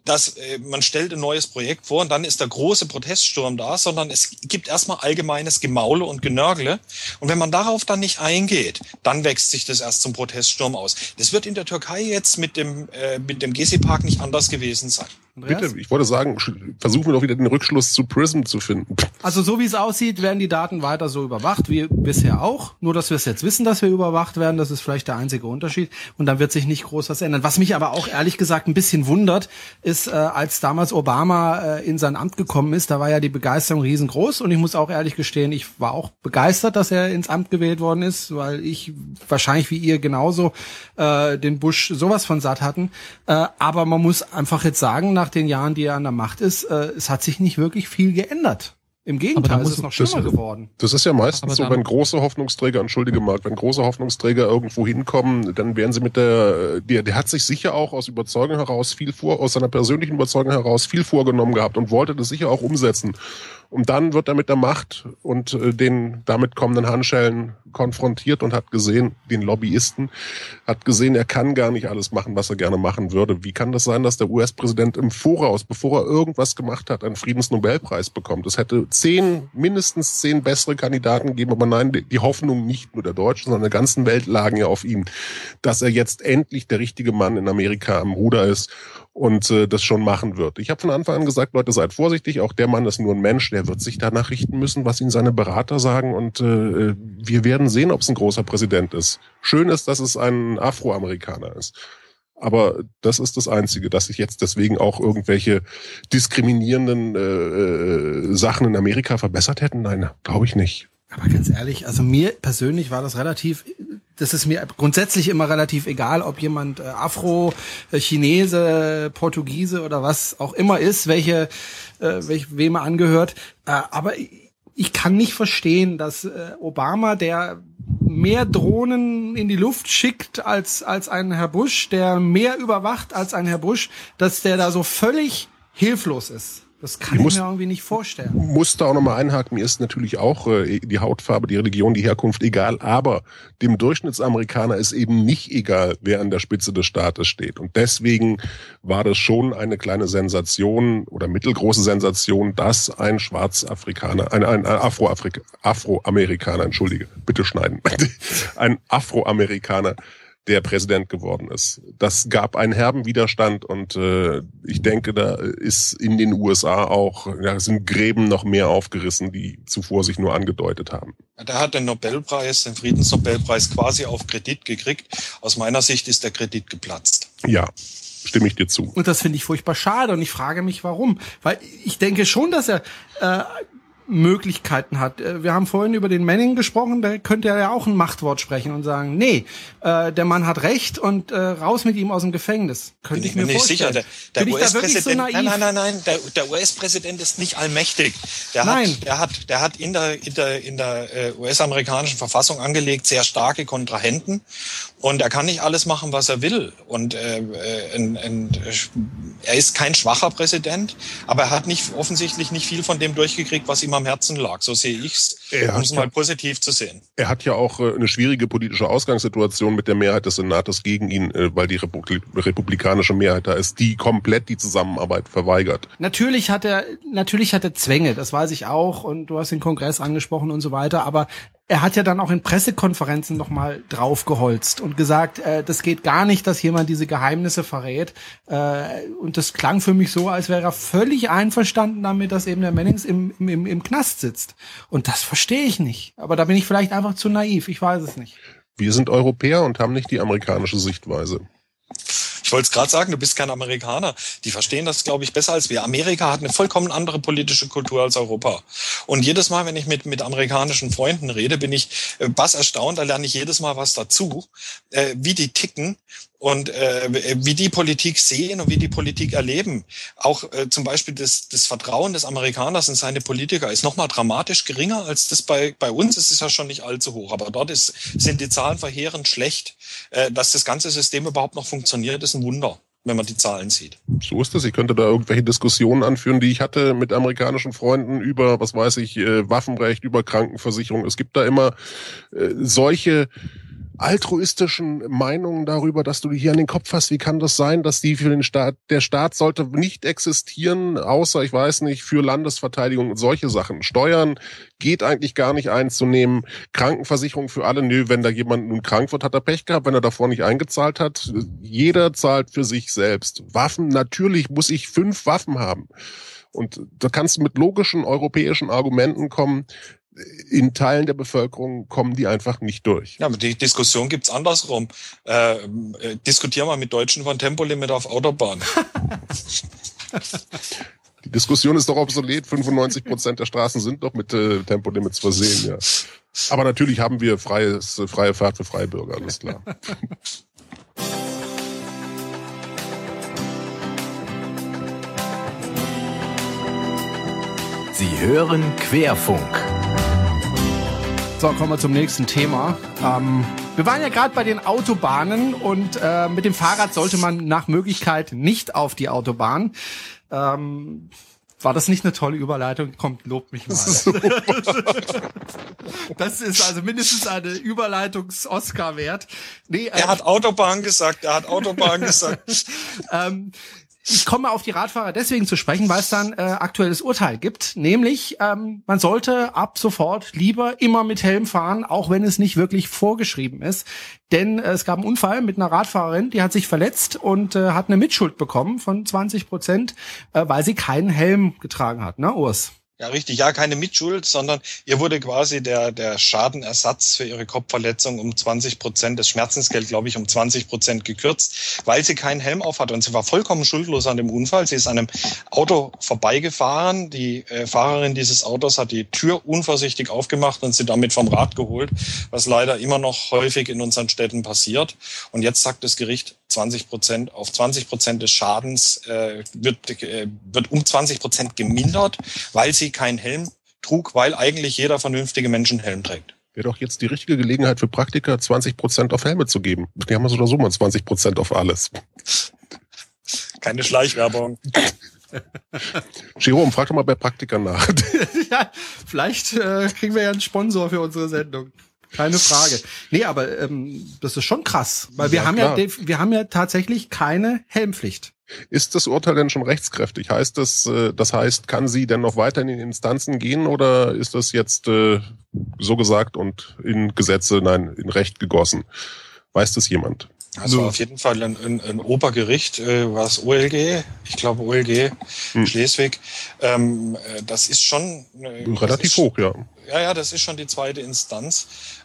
dass man stellt ein neues Projekt vor und dann ist der große Proteststurm da, sondern es gibt erstmal allgemeines Gemaule und Genörgle. Und wenn man darauf dann nicht eingeht, dann wächst sich das erst zum Proteststurm aus. Das wird in der Türkei jetzt mit dem Gezi-Park nicht anders gewesen sein. Andreas? Bitte, ich wollte sagen, versuchen wir doch wieder den Rückschluss zu PRISM zu finden. Also so wie es aussieht, werden die Daten weiter so überwacht, wie bisher auch. Nur, dass wir es jetzt wissen, dass wir überwacht werden, das ist vielleicht der einzige Unterschied. Und dann wird sich nicht groß was ändern. Was mich aber auch ehrlich gesagt ein bisschen wundert, ist, als damals Obama in sein Amt gekommen ist, da war ja die Begeisterung riesengroß. Und ich muss auch ehrlich gestehen, ich war auch begeistert, dass er ins Amt gewählt worden ist, weil ich wahrscheinlich wie ihr genauso den Bush sowas von satt hatten. Aber man muss einfach jetzt sagen, nach den Jahren, die er an der Macht ist, es hat sich nicht wirklich viel geändert. Im Gegenteil, es ist noch schlimmer geworden. Das ist ja meistens so, wenn große Hoffnungsträger, entschuldige Marc, wenn große Hoffnungsträger irgendwo hinkommen, dann werden sie mit der hat sich sicher auch aus Überzeugung heraus aus seiner persönlichen Überzeugung heraus viel vorgenommen gehabt und wollte das sicher auch umsetzen. Und dann wird er mit der Macht und den damit kommenden Handschellen konfrontiert und hat gesehen, den Lobbyisten, hat gesehen, er kann gar nicht alles machen, was er gerne machen würde. Wie kann das sein, dass der US-Präsident im Voraus, bevor er irgendwas gemacht hat, einen Friedensnobelpreis bekommt? Es hätte mindestens 10 bessere Kandidaten gegeben, aber nein, die Hoffnung nicht nur der Deutschen, sondern der ganzen Welt lagen ja auf ihm, dass er jetzt endlich der richtige Mann in Amerika am Ruder ist und das schon machen wird. Ich habe von Anfang an gesagt, Leute, seid vorsichtig, auch der Mann ist nur ein Mensch, der wird sich danach richten müssen, was ihm seine Berater sagen und wir werden sehen, ob es ein großer Präsident ist. Schön ist, dass es ein Afroamerikaner ist. Aber das ist das Einzige, dass sich jetzt deswegen auch irgendwelche diskriminierenden Sachen in Amerika verbessert hätten. Nein, glaube ich nicht. Aber ganz ehrlich, also mir persönlich war das ist mir grundsätzlich immer relativ egal, ob jemand Afro, Chinese, Portugiese oder was auch immer ist, wem er angehört. Aber ich kann nicht verstehen, dass Obama, der mehr Drohnen in die Luft schickt als ein Herr Bush, der mehr überwacht als ein Herr Bush, dass der da so völlig hilflos ist. Das kann ich mir irgendwie nicht vorstellen. Muss da auch nochmal einhaken, mir ist natürlich auch die Hautfarbe, die Religion, die Herkunft egal, aber dem Durchschnittsamerikaner ist eben nicht egal, wer an der Spitze des Staates steht. Und deswegen war das schon eine kleine Sensation oder mittelgroße Sensation, dass ein Schwarzafrikaner, ein Afroamerikaner, entschuldige, bitte schneiden, ein Afroamerikaner der Präsident geworden ist. Das gab einen herben Widerstand und ich denke, da ist in den USA auch, sind Gräben noch mehr aufgerissen, die zuvor sich nur angedeutet haben. Der hat den Friedensnobelpreis quasi auf Kredit gekriegt. Aus meiner Sicht ist der Kredit geplatzt. Ja, stimme ich dir zu. Und das finde ich furchtbar schade und ich frage mich, warum. Weil ich denke schon, dass er Möglichkeiten hat. Wir haben vorhin über den Manning gesprochen, da könnte er ja auch ein Machtwort sprechen und sagen, nee, der Mann hat recht und raus mit ihm aus dem Gefängnis. Könnte ich mir vorstellen. Sicher. Der US-Präsident, nein, der US-Präsident ist nicht allmächtig. Der hat in der US-amerikanischen Verfassung angelegt sehr starke Kontrahenten und er kann nicht alles machen, was er will. Und er ist kein schwacher Präsident, aber er hat offensichtlich nicht viel von dem durchgekriegt, was ihm am Herzen lag. So sehe ich's, um es mal positiv zu sehen. Er hat ja auch eine schwierige politische Ausgangssituation mit der Mehrheit des Senates gegen ihn, weil die republikanische Mehrheit da ist, die komplett die Zusammenarbeit verweigert. Natürlich hat er Zwänge, das weiß ich auch, und du hast den Kongress angesprochen und so weiter, aber er hat ja dann auch in Pressekonferenzen nochmal draufgeholzt und gesagt, das geht gar nicht, dass jemand diese Geheimnisse verrät. Und das klang für mich so, als wäre er völlig einverstanden damit, dass eben der Mannings im Knast sitzt. Und das verstehe ich nicht. Aber da bin ich vielleicht einfach zu naiv, ich weiß es nicht. Wir sind Europäer und haben nicht die amerikanische Sichtweise. Ich wollte es gerade sagen, du bist kein Amerikaner. Die verstehen das, glaube ich, besser als wir. Amerika hat eine vollkommen andere politische Kultur als Europa. Und jedes Mal, wenn ich mit amerikanischen Freunden rede, bin ich bass erstaunt. Da lerne ich jedes Mal was dazu, wie die ticken und wie die Politik sehen und wie die Politik erleben. Auch zum Beispiel das Vertrauen des Amerikaners in seine Politiker ist nochmal dramatisch geringer als das bei uns. Es ist ja schon nicht allzu hoch, aber dort sind die Zahlen verheerend schlecht. Dass das ganze System überhaupt noch funktioniert, ist ein Wunder, wenn man die Zahlen sieht. So ist es. Ich könnte da irgendwelche Diskussionen anführen, die ich hatte mit amerikanischen Freunden über, Waffenrecht, über Krankenversicherung. Es gibt da immer solche altruistischen Meinungen darüber, dass du die hier an den Kopf hast. Wie kann das sein, dass die für den Staat, der Staat sollte nicht existieren, außer, ich weiß nicht, für Landesverteidigung und solche Sachen. Steuern geht eigentlich gar nicht einzunehmen. Krankenversicherung für alle, nö, wenn da jemand nun krank wird, hat er Pech gehabt, wenn er davor nicht eingezahlt hat. Jeder zahlt für sich selbst. Waffen, natürlich muss ich 5 Waffen haben. Und da kannst du mit logischen europäischen Argumenten kommen. In Teilen der Bevölkerung kommen die einfach nicht durch. Ja, aber die Diskussion gibt's andersrum. Diskutieren wir mit Deutschen von Tempolimit auf Autobahn. Die Diskussion ist doch obsolet. 95% der Straßen sind doch mit Tempolimits versehen, ja. Aber natürlich haben wir freie Fahrt für freie Bürger, alles klar. Sie hören Querfunk. So, kommen wir zum nächsten Thema. Wir waren ja gerade bei den Autobahnen und mit dem Fahrrad sollte man nach Möglichkeit nicht auf die Autobahn. War das nicht eine tolle Überleitung? Kommt, lobt mich mal. Das ist also mindestens eine Überleitungs-Oscar wert. Nee, Er hat Autobahn gesagt. Ich komme auf die Radfahrer deswegen zu sprechen, weil es dann aktuelles Urteil gibt. Nämlich, man sollte ab sofort lieber immer mit Helm fahren, auch wenn es nicht wirklich vorgeschrieben ist. Denn es gab einen Unfall mit einer Radfahrerin, die hat sich verletzt und hat eine Mitschuld bekommen von 20%, weil sie keinen Helm getragen hat. Ne, Urs? Ja, richtig. Ja, keine Mitschuld, sondern ihr wurde quasi der Schadenersatz für ihre Kopfverletzung um 20%, das Schmerzensgeld, glaube ich, um 20% gekürzt, weil sie keinen Helm auf hatte. Und sie war vollkommen schuldlos an dem Unfall. Sie ist an einem Auto vorbeigefahren. Die Fahrerin dieses Autos hat die Tür unvorsichtig aufgemacht und sie damit vom Rad geholt, was leider immer noch häufig in unseren Städten passiert. Und jetzt sagt das Gericht, 20% auf 20% des Schadens wird um 20% gemindert, weil sie keinen Helm trug, weil eigentlich jeder vernünftige Mensch einen Helm trägt. Wäre doch jetzt die richtige Gelegenheit für Praktiker, 20% auf Helme zu geben. Die haben so oder so mal 20% auf alles. Keine Schleichwerbung. Jerome, frag doch mal bei Praktikern nach. Ja, vielleicht kriegen wir ja einen Sponsor für unsere Sendung. Keine Frage. Nee, aber das ist schon krass, weil wir haben ja tatsächlich keine Helmpflicht. Ist das Urteil denn schon rechtskräftig? Heißt das heißt, kann sie denn noch weiter in die Instanzen gehen oder ist das jetzt so gesagt und in Recht gegossen? Weiß das jemand? Also auf jeden Fall ein Obergericht, was OLG, ich glaube OLG Schleswig, das ist schon relativ hoch, ja. Ja, das ist schon die zweite Instanz.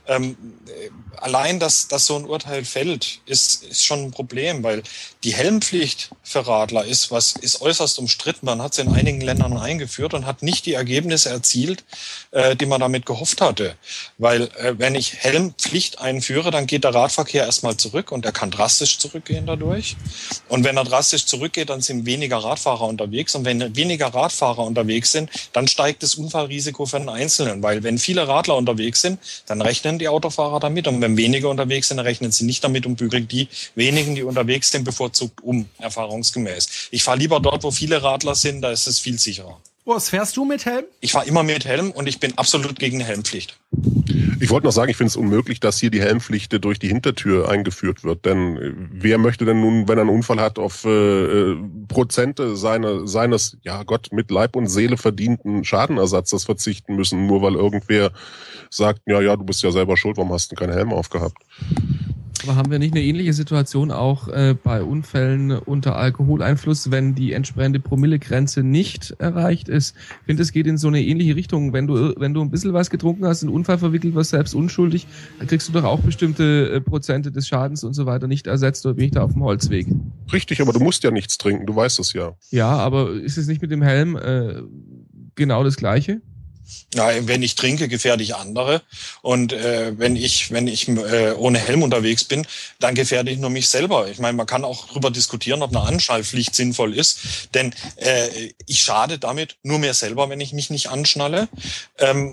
Allein, dass so ein Urteil fällt, ist schon ein Problem, weil die Helmpflicht für Radler ist äußerst umstritten. Man hat sie in einigen Ländern eingeführt und hat nicht die Ergebnisse erzielt, die man damit gehofft hatte. Weil wenn ich Helmpflicht einführe, dann geht der Radverkehr erstmal zurück und er kann drastisch zurückgehen dadurch. Und wenn er drastisch zurückgeht, dann sind weniger Radfahrer unterwegs. Und wenn weniger Radfahrer unterwegs sind, dann steigt das Unfallrisiko für den Einzelnen. Weil wenn viele Radler unterwegs sind, dann rechnen die Autofahrer damit. Und wenn weniger unterwegs sind, dann rechnen sie nicht damit und bügeln die wenigen, die unterwegs sind, bevorzugt um, erfahrungsgemäß. Ich fahre lieber dort, wo viele Radler sind, da ist es viel sicherer. Was fährst du mit Helm? Ich fahre immer mit Helm und ich bin absolut gegen eine Helmpflicht. Ich wollte noch sagen, ich finde es unmöglich, dass hier die Helmpflicht durch die Hintertür eingeführt wird. Denn wer möchte denn nun, wenn er einen Unfall hat, auf Prozente seines, ja Gott, mit Leib und Seele verdienten Schadenersatzes verzichten müssen, nur weil irgendwer sagt, ja, du bist ja selber schuld, warum hast du keinen Helm aufgehabt? Aber haben wir nicht eine ähnliche Situation auch bei Unfällen unter Alkoholeinfluss, wenn die entsprechende Promillegrenze nicht erreicht ist? Ich finde, es geht in so eine ähnliche Richtung. Wenn du ein bisschen was getrunken hast, in einen Unfall verwickelt wirst, selbst unschuldig, dann kriegst du doch auch bestimmte Prozente des Schadens und so weiter nicht ersetzt, oder bin ich da auf dem Holzweg? Richtig, aber du musst ja nichts trinken, du weißt es ja. Ja, aber ist es nicht mit dem Helm genau das Gleiche? Ja, wenn ich trinke, gefährde ich andere. Und wenn ich ohne Helm unterwegs bin, dann gefährde ich nur mich selber. Ich meine, man kann auch darüber diskutieren, ob eine Anschnallpflicht sinnvoll ist. Denn ich schade damit nur mir selber, wenn ich mich nicht anschnalle.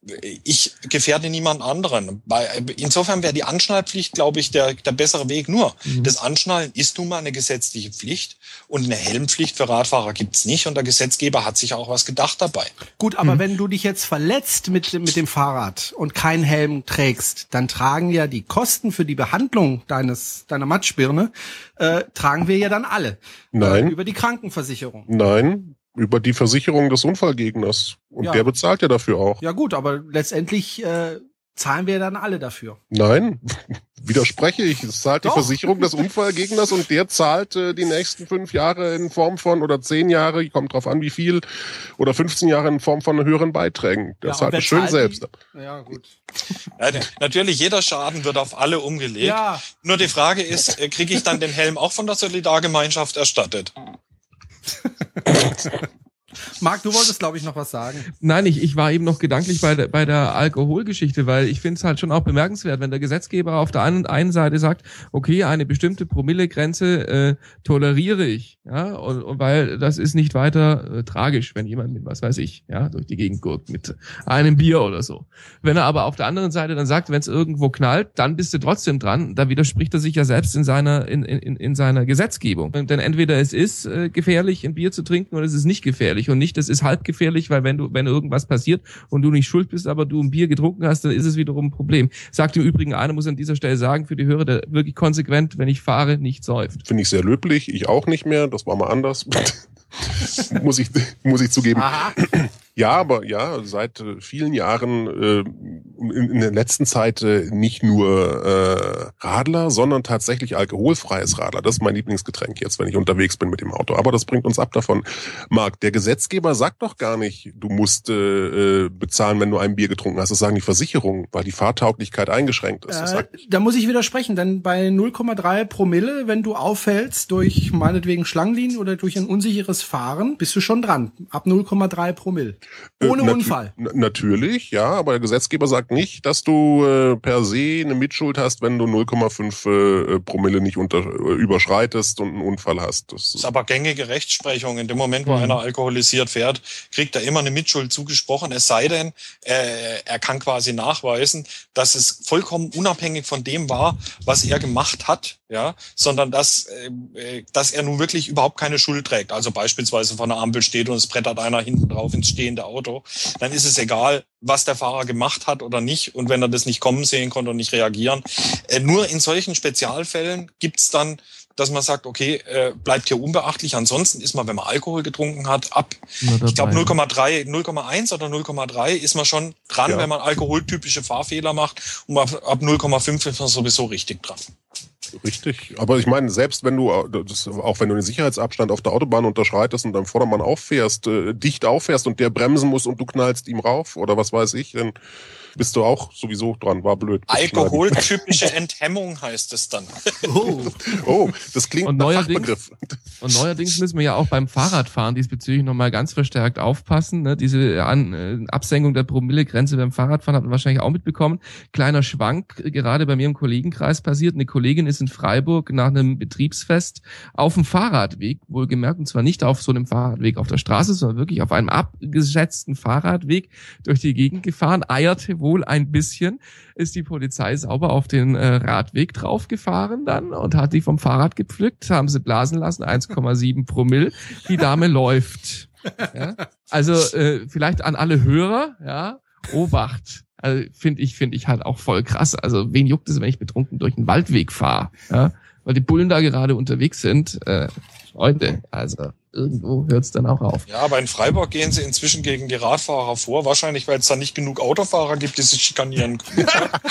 ich gefährde niemand anderen. Insofern wäre die Anschnallpflicht, glaube ich, der bessere Weg. Nur, das Anschnallen ist nun mal eine gesetzliche Pflicht und eine Helmpflicht für Radfahrer gibt's nicht und der Gesetzgeber hat sich auch was gedacht dabei. Gut, aber wenn du dich jetzt verletzt mit dem Fahrrad und keinen Helm trägst, dann tragen ja die Kosten für die Behandlung deiner Matschbirne, tragen wir ja dann alle. Nein. Über die Krankenversicherung. Nein, über die Versicherung des Unfallgegners. Und Ja. der bezahlt ja dafür auch. Ja gut, aber letztendlich zahlen wir dann alle dafür. Nein, widerspreche ich. Es zahlt Doch. die Versicherung des Unfallgegners und der zahlt die nächsten 5 Jahre in Form von, oder 10 Jahre, kommt drauf an wie viel, oder 15 Jahre in Form von höheren Beiträgen. Der Ja, zahlt und wer das schön zahlt selbst. Ja, gut. Ja, natürlich, jeder Schaden wird auf alle umgelegt. Ja. Nur die Frage ist, kriege ich dann den Helm auch von der Solidargemeinschaft erstattet? Marc, du wolltest, glaube ich, noch was sagen. Nein, ich war eben noch gedanklich bei der Alkoholgeschichte, weil ich finde es halt schon auch bemerkenswert, wenn der Gesetzgeber auf der einen Seite sagt, okay, eine bestimmte Promillegrenze toleriere ich, ja, und weil das ist nicht weiter tragisch, wenn jemand mit, was weiß ich, ja, durch die Gegend gurkt mit einem Bier oder so. Wenn er aber auf der anderen Seite dann sagt, wenn es irgendwo knallt, dann bist du trotzdem dran, da widerspricht er sich ja selbst in seiner Gesetzgebung. Denn entweder es ist gefährlich, ein Bier zu trinken, oder es ist nicht gefährlich. Und nicht, das ist halb gefährlich, weil wenn irgendwas passiert und du nicht schuld bist, aber du ein Bier getrunken hast, dann ist es wiederum ein Problem. Sagt im Übrigen einer, muss an dieser Stelle sagen, für die Hörer, der wirklich konsequent, wenn ich fahre, nicht säuft. Finde ich sehr löblich. Ich auch nicht mehr. Das war mal anders. muss ich zugeben. Aha. Ja, aber ja, seit vielen Jahren, in der letzten Zeit nicht nur Radler, sondern tatsächlich alkoholfreies Radler. Das ist mein Lieblingsgetränk jetzt, wenn ich unterwegs bin mit dem Auto. Aber das bringt uns ab davon. Marc, der Gesetzgeber sagt doch gar nicht, du musst bezahlen, wenn du ein Bier getrunken hast. Das sagen die Versicherungen, weil die Fahrtauglichkeit eingeschränkt ist. Das sagt, Da muss ich widersprechen, denn bei 0,3 Promille, wenn du auffällst durch meinetwegen Schlangenlinien oder durch ein unsicheres Fahren, bist du schon dran. Ab 0,3 Promille. Ohne Unfall. Natürlich, ja, aber der Gesetzgeber sagt nicht, dass du per se eine Mitschuld hast, wenn du 0,5 Promille nicht überschreitest und einen Unfall hast. Das ist aber gängige Rechtsprechung. In dem Moment, wo einer alkoholisiert fährt, kriegt er immer eine Mitschuld zugesprochen, es sei denn, er kann quasi nachweisen, dass es vollkommen unabhängig von dem war, was er gemacht hat, ja, sondern dass er nun wirklich überhaupt keine Schuld trägt. Also beispielsweise vor einer Ampel steht und es brettert einer hinten drauf ins stehende Auto, dann ist es egal, was der Fahrer gemacht hat oder nicht. Und wenn er das nicht kommen sehen konnte und nicht reagieren. Nur in solchen Spezialfällen gibt's dann, dass man sagt, okay, bleibt hier unbeachtlich. Ansonsten ist man, wenn man Alkohol getrunken hat, ich glaube 0,1 oder 0,3 ist man schon dran, wenn man alkoholtypische Fahrfehler macht. Und ab 0,5 ist man sowieso richtig dran. Richtig, aber ich meine, selbst wenn du, auch wenn du den Sicherheitsabstand auf der Autobahn unterschreitest und deinem Vordermann auffährst, dicht auffährst und der bremsen muss und du knallst ihm rauf oder was weiß ich, dann bist du auch sowieso dran, war blöd. Alkoholtypische Enthemmung heißt es dann. Oh, das klingt nach Fachbegriff. Und neuerdings müssen wir ja auch beim Fahrradfahren diesbezüglich nochmal ganz verstärkt aufpassen. Ne? Diese Absenkung der Promillegrenze beim Fahrradfahren hat man wahrscheinlich auch mitbekommen. Kleiner Schwank, gerade bei mir im Kollegenkreis passiert. Eine Kollegin ist in Freiburg nach einem Betriebsfest auf dem Fahrradweg, wohlgemerkt, und zwar nicht auf so einem Fahrradweg auf der Straße, sondern wirklich auf einem abgesetzten Fahrradweg durch die Gegend gefahren, eierte wohl ein bisschen, ist die Polizei sauber auf den Radweg draufgefahren dann und hat die vom Fahrrad gepflückt, haben sie blasen lassen, 1,7 Promille, die Dame läuft. Ja? Also vielleicht an alle Hörer, ja, Obacht. Also finde ich halt auch voll krass. Also wen juckt es, wenn ich betrunken durch einen Waldweg fahre? Ja? Weil die Bullen da gerade unterwegs sind. Freunde, also irgendwo hört es dann auch auf. Ja, aber in Freiburg gehen sie inzwischen gegen die Radfahrer vor. Wahrscheinlich, weil es da nicht genug Autofahrer gibt, die sich schikanieren können.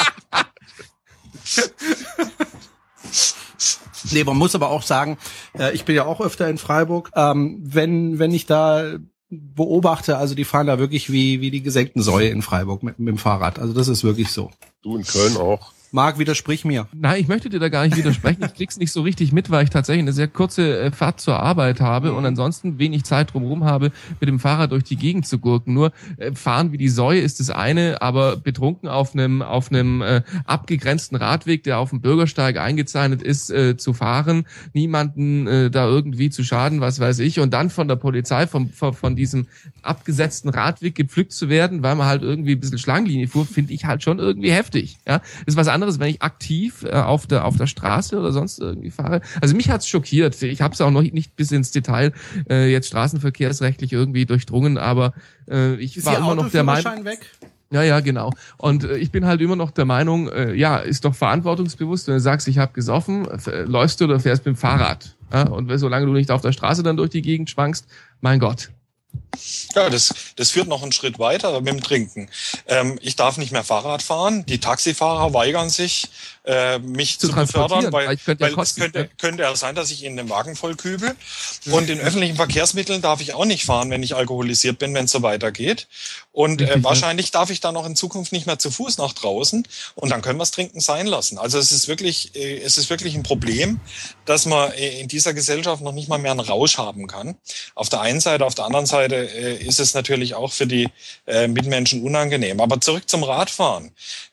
Nee, man muss aber auch sagen, ich bin ja auch öfter in Freiburg, wenn ich da beobachte, also die fahren da wirklich wie die gesenkten Säue in Freiburg mit dem Fahrrad. Also das ist wirklich so. Du in Köln auch. Marc, widersprich mir. Nein, ich möchte dir da gar nicht widersprechen. Ich krieg's nicht so richtig mit, weil ich tatsächlich eine sehr kurze Fahrt zur Arbeit habe und ansonsten wenig Zeit drumherum habe, mit dem Fahrrad durch die Gegend zu gurken. Nur fahren wie die Säue ist das eine, aber betrunken auf einem abgegrenzten Radweg, der auf dem Bürgersteig eingezeichnet ist, zu fahren, niemanden da irgendwie zu schaden, was weiß ich, und dann von der Polizei von diesem abgesetzten Radweg gepflückt zu werden, weil man halt irgendwie ein bisschen Schlangenlinie fuhr, finde ich halt schon irgendwie heftig. Ja, das ist was anderes, wenn ich aktiv auf der Straße oder sonst irgendwie fahre. Also mich hat's schockiert. Ich habe es auch noch nicht bis ins Detail jetzt straßenverkehrsrechtlich irgendwie durchdrungen, aber ich war immer noch der Meinung. Weg? Ja, genau. Und ich bin halt immer noch der Meinung, ist doch verantwortungsbewusst, wenn du sagst, ich habe gesoffen, läufst du oder fährst mit dem Fahrrad. Ja? Und solange du nicht auf der Straße dann durch die Gegend schwankst, mein Gott. Ja, das führt noch einen Schritt weiter mit dem Trinken. Ich darf nicht mehr Fahrrad fahren. Die Taxifahrer weigern sich, mich zu befördern, weil es könnte ja sein, dass ich ihnen den Wagen vollkübel. Und in öffentlichen Verkehrsmitteln darf ich auch nicht fahren, wenn ich alkoholisiert bin, wenn es so weitergeht. Und wahrscheinlich darf ich dann noch in Zukunft nicht mehr zu Fuß nach draußen. Und dann können wir das Trinken sein lassen. Also es ist wirklich ein Problem, dass man in dieser Gesellschaft noch nicht mal mehr einen Rausch haben kann. Auf der einen Seite, auf der anderen Seite ist es natürlich auch für die Mitmenschen unangenehm. Aber zurück zum Radfahren.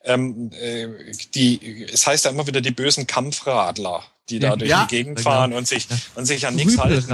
Es heißt ja immer wieder die bösen Kampfradler, die da durch die Gegend fahren und sich an nichts halten.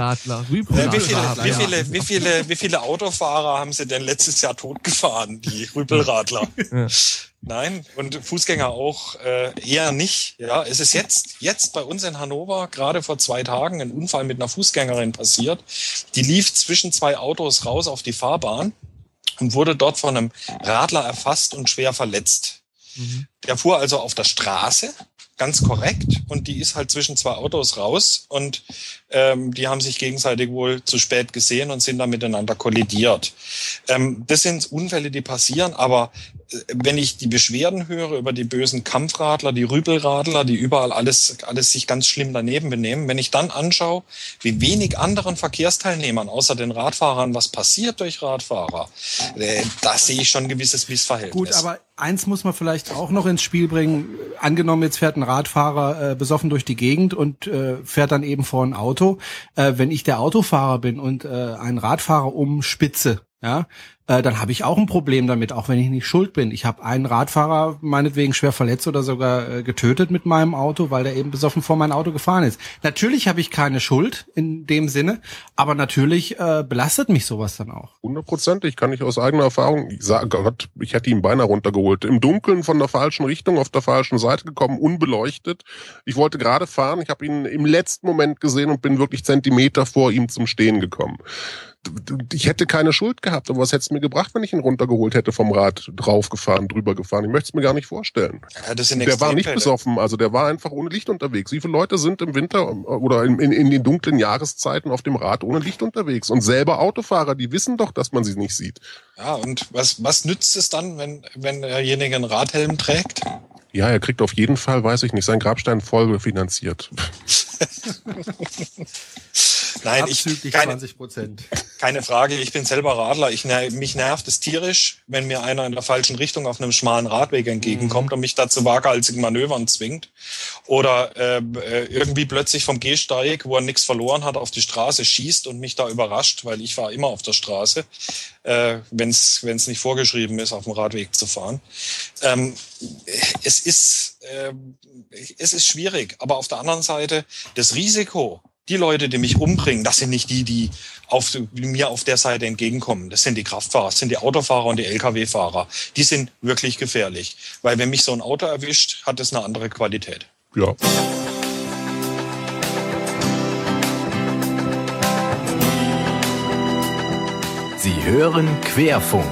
Wie viele Autofahrer haben sie denn letztes Jahr totgefahren, die Rüpelradler? Ja. Nein, und Fußgänger auch eher nicht. Ja, es ist jetzt bei uns in Hannover gerade vor 2 Tagen ein Unfall mit einer Fußgängerin passiert. Die lief zwischen 2 Autos raus auf die Fahrbahn und wurde dort von einem Radler erfasst und schwer verletzt. Der fuhr also auf der Straße, ganz korrekt, und die ist halt zwischen 2 Autos raus und die haben sich gegenseitig wohl zu spät gesehen und sind dann miteinander kollidiert. Das sind Unfälle, die passieren, aber wenn ich die Beschwerden höre über die bösen Kampfradler, die Rüpelradler, die überall alles sich ganz schlimm daneben benehmen, wenn ich dann anschaue, wie wenig anderen Verkehrsteilnehmern außer den Radfahrern was passiert durch Radfahrer, da sehe ich schon ein gewisses Missverhältnis. Gut, aber eins muss man vielleicht auch noch ins Spiel bringen. Angenommen, jetzt fährt ein Radfahrer besoffen durch die Gegend und fährt dann eben vor ein Auto. Wenn ich der Autofahrer bin und einen Radfahrer umspitze, ja, dann habe ich auch ein Problem damit, auch wenn ich nicht schuld bin. Ich habe einen Radfahrer meinetwegen schwer verletzt oder sogar getötet mit meinem Auto, weil der eben besoffen vor mein Auto gefahren ist. Natürlich habe ich keine Schuld in dem Sinne, aber natürlich belastet mich sowas dann auch. 100%, kann ich aus eigener Erfahrung sagen, Gott, ich hätte ihn beinahe runtergeholt. Im Dunkeln von der falschen Richtung, auf der falschen Seite gekommen, unbeleuchtet. Ich wollte gerade fahren, ich habe ihn im letzten Moment gesehen und bin wirklich Zentimeter vor ihm zum Stehen gekommen. Ich hätte keine Schuld gehabt, aber was hätte es mir gebracht, wenn ich ihn runtergeholt hätte, vom Rad draufgefahren, drüber gefahren? Ich möchte es mir gar nicht vorstellen. Ja, das sind der war nicht besoffen, also der war einfach ohne Licht unterwegs. Wie viele Leute sind im Winter oder in den dunklen Jahreszeiten auf dem Rad ohne Licht unterwegs? Und selber Autofahrer, die wissen doch, dass man sie nicht sieht. Ja, und was nützt es dann, wenn derjenige einen Radhelm trägt? Ja, er kriegt auf jeden Fall, weiß ich nicht, seinen Grabstein voll finanziert. Nein, abzüglich 20%. Keine Frage, ich bin selber Radler. Mich nervt es tierisch, wenn mir einer in der falschen Richtung auf einem schmalen Radweg entgegenkommt und mich da zu waghalsigen Manövern zwingt. Oder irgendwie plötzlich vom Gehsteig, wo er nichts verloren hat, auf die Straße schießt und mich da überrascht, weil ich fahre immer auf der Straße, wenn es nicht vorgeschrieben ist, auf dem Radweg zu fahren. Es ist schwierig, aber auf der anderen Seite das Risiko, die Leute, die mich umbringen, das sind nicht die mir auf der Seite entgegenkommen. Das sind die Kraftfahrer, das sind die Autofahrer und die Lkw-Fahrer. Die sind wirklich gefährlich, weil wenn mich so ein Auto erwischt, hat es eine andere Qualität. Ja. Sie hören Querfunk.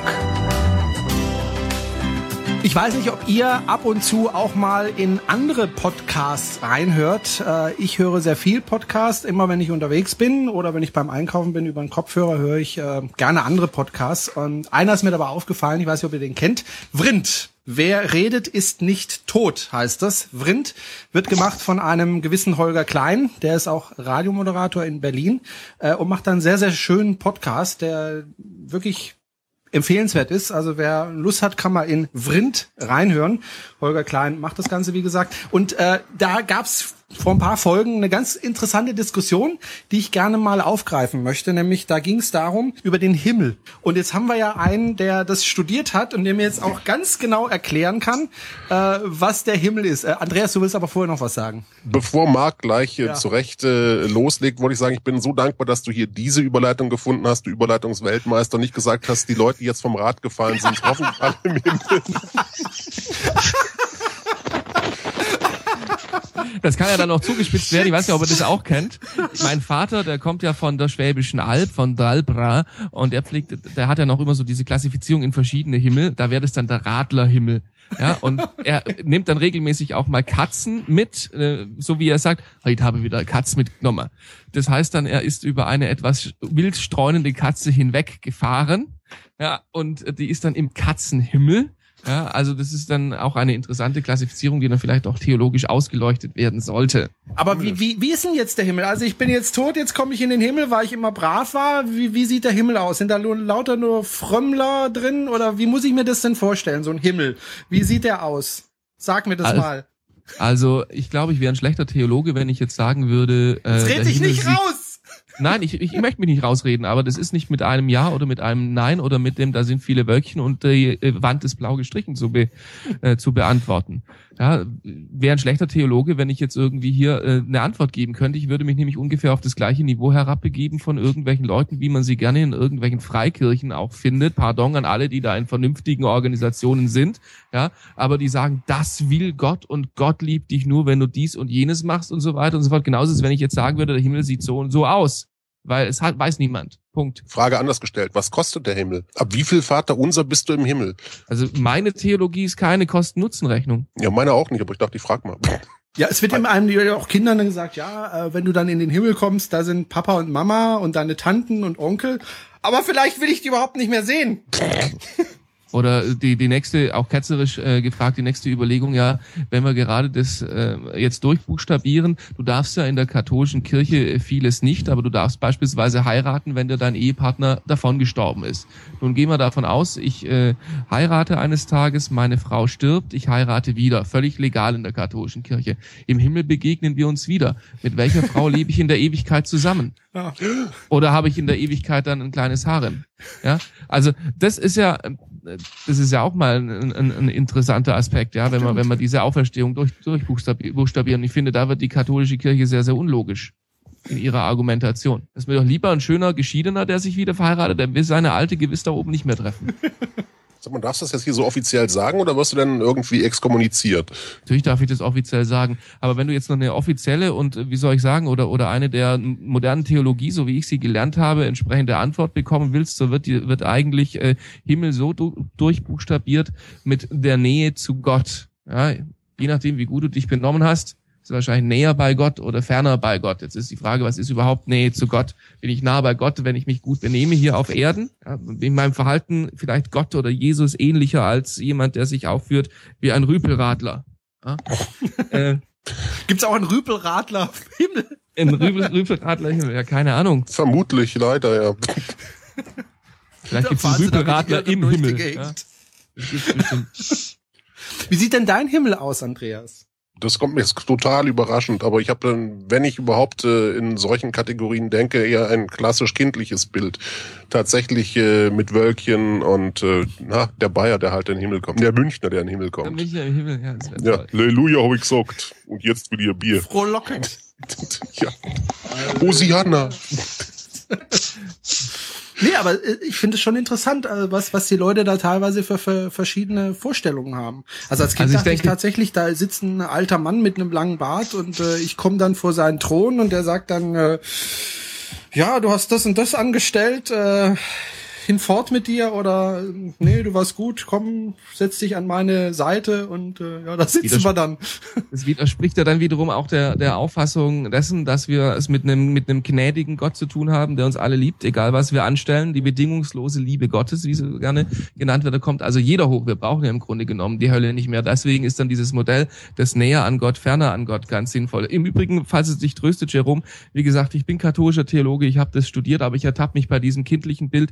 Ich weiß nicht, ob ihr ab und zu auch mal in andere Podcasts reinhört. Ich höre sehr viel Podcast, immer wenn ich unterwegs bin oder wenn ich beim Einkaufen bin über den Kopfhörer, höre ich gerne andere Podcasts. Und einer ist mir dabei aufgefallen, ich weiß nicht, ob ihr den kennt, Vrindt. Wer redet, ist nicht tot, heißt das. Vrindt wird gemacht von einem gewissen Holger Klein, der ist auch Radiomoderator in Berlin und macht einen sehr, sehr schönen Podcast, der wirklich empfehlenswert ist. Also wer Lust hat, kann mal in Vrind reinhören. Holger Klein macht das Ganze, wie gesagt. Und da gab's vor ein paar Folgen eine ganz interessante Diskussion, die ich gerne mal aufgreifen möchte. Nämlich, da ging es darum, über den Himmel. Und jetzt haben wir ja einen, der das studiert hat und der mir jetzt auch ganz genau erklären kann, was der Himmel ist. Andreas, du willst aber vorher noch was sagen. Bevor Marc gleich zurecht loslegt, wollte ich sagen, ich bin so dankbar, dass du hier diese Überleitung gefunden hast, du Überleitungsweltmeister, nicht gesagt hast, die Leute, die jetzt vom Rad gefallen sind, hoffen alle im Himmel. Das kann ja dann noch zugespitzt werden. Ich weiß ja, ob ihr das auch kennt. Mein Vater, der kommt ja von der Schwäbischen Alb, von Dalbra, und der hat ja noch immer so diese Klassifizierung in verschiedene Himmel. Da wäre das dann der Radlerhimmel. Ja, und er nimmt dann regelmäßig auch mal Katzen mit, so wie er sagt, heute habe ich wieder Katz mitgenommen. Das heißt dann, er ist über eine etwas wild streunende Katze hinweg gefahren. Ja, und die ist dann im Katzenhimmel. Ja, also das ist dann auch eine interessante Klassifizierung, die dann vielleicht auch theologisch ausgeleuchtet werden sollte. Aber wie ist denn jetzt der Himmel? Also ich bin jetzt tot, jetzt komme ich in den Himmel, weil ich immer brav war. Wie sieht der Himmel aus? Sind da lauter nur Frömmler drin? Oder wie muss ich mir das denn vorstellen, so ein Himmel? Wie sieht der aus? Sag mir das mal. Also ich glaube, ich wäre ein schlechter Theologe, wenn ich jetzt sagen würde... Jetzt red dich nicht raus! Nein, ich möchte mich nicht rausreden, aber das ist nicht mit einem Ja oder mit einem Nein oder mit dem, da sind viele Wölkchen und die Wand ist blau gestrichen zu beantworten. Ja, wäre ein schlechter Theologe, wenn ich jetzt irgendwie hier eine Antwort geben könnte. Ich würde mich nämlich ungefähr auf das gleiche Niveau herabbegeben von irgendwelchen Leuten, wie man sie gerne in irgendwelchen Freikirchen auch findet. Pardon an alle, die da in vernünftigen Organisationen sind. Ja, aber die sagen, das will Gott und Gott liebt dich nur, wenn du dies und jenes machst und so weiter und so fort. Genauso ist, wenn ich jetzt sagen würde, der Himmel sieht so und so aus. Weil es weiß niemand. Punkt. Frage anders gestellt. Was kostet der Himmel? Ab wie viel Vaterunser bist du im Himmel? Also meine Theologie ist keine Kosten-Nutzen-Rechnung. Ja, meine auch nicht, aber ich dachte, ich frag mal. Ja, es wird einem auch Kindern dann gesagt, ja, wenn du dann in den Himmel kommst, da sind Papa und Mama und deine Tanten und Onkel. Aber vielleicht will ich die überhaupt nicht mehr sehen. Oder die nächste, auch ketzerisch gefragt, die nächste Überlegung, ja, wenn wir gerade das jetzt durchbuchstabieren, du darfst ja in der katholischen Kirche vieles nicht, aber du darfst beispielsweise heiraten, wenn dir dein Ehepartner davon gestorben ist. Nun gehen wir davon aus, ich heirate eines Tages, meine Frau stirbt, ich heirate wieder, völlig legal in der katholischen Kirche. Im Himmel begegnen wir uns wieder. Mit welcher Frau lebe ich in der Ewigkeit zusammen? Ja. Oder habe ich in der Ewigkeit dann ein kleines Harem? Ja, also das ist ja auch mal ein interessanter Aspekt, ja, wenn man diese Auferstehung durchbuchstabieren. Ich finde, da wird die katholische Kirche sehr, sehr unlogisch in ihrer Argumentation. Es ist mir doch lieber ein schöner Geschiedener, der sich wieder verheiratet, der will seine alte gewiss da oben nicht mehr treffen. Sag mal, darfst du das jetzt hier so offiziell sagen oder wirst du dann irgendwie exkommuniziert? Natürlich darf ich das offiziell sagen. Aber wenn du jetzt noch eine offizielle und, wie soll ich sagen, oder eine der modernen Theologie, so wie ich sie gelernt habe, entsprechende Antwort bekommen willst, so wird eigentlich Himmel so durchbuchstabiert mit der Nähe zu Gott. Ja, je nachdem, wie gut du dich benommen hast, ist wahrscheinlich näher bei Gott oder ferner bei Gott. Jetzt ist die Frage, was ist überhaupt Nähe zu Gott? Bin ich nah bei Gott, wenn ich mich gut benehme hier auf Erden? Ja, in meinem Verhalten vielleicht Gott oder Jesus ähnlicher als jemand, der sich aufführt wie ein Rüpelradler. Ja? Gibt's auch einen Rüpelradler Himmel? Ein Rüpelradler Himmel, ja, keine Ahnung. Vermutlich, leider, ja. Vielleicht gibt's einen Rüpelradler im Himmel. Ja? Wie sieht denn dein Himmel aus, Andreas? Das kommt mir jetzt total überraschend, aber ich habe dann, wenn ich überhaupt in solchen Kategorien denke, eher ein klassisch kindliches Bild. Tatsächlich mit Wölkchen und der Bayer, der halt in den Himmel kommt. Der Münchner, der in den Himmel kommt. Der Münchner im Himmel, ja, das ja, Halleluja, habe ich gesagt. Und jetzt will ihr Bier. Frohlockend. Ja. Hosianna. Nee, aber ich finde es schon interessant, was die Leute da teilweise für verschiedene Vorstellungen haben. Also als Kind dachte ich tatsächlich, da sitzt ein alter Mann mit einem langen Bart und ich komme dann vor seinen Thron und der sagt dann, ja, du hast das und das angestellt, hinfort mit dir oder nee, du warst gut, komm, setz dich an meine Seite und ja, da sitzen wir dann. Das widerspricht ja dann wiederum auch der Auffassung dessen, dass wir es mit einem gnädigen Gott zu tun haben, der uns alle liebt, egal was wir anstellen, die bedingungslose Liebe Gottes, wie sie gerne genannt wird, da kommt also jeder hoch. Wir brauchen ja im Grunde genommen die Hölle nicht mehr. Deswegen ist dann dieses Modell des näher an Gott, ferner an Gott ganz sinnvoll. Im Übrigen, falls es dich tröstet, Jerome, wie gesagt, ich bin katholischer Theologe, ich habe das studiert, aber ich ertappe mich bei diesem kindlichen Bild, so wie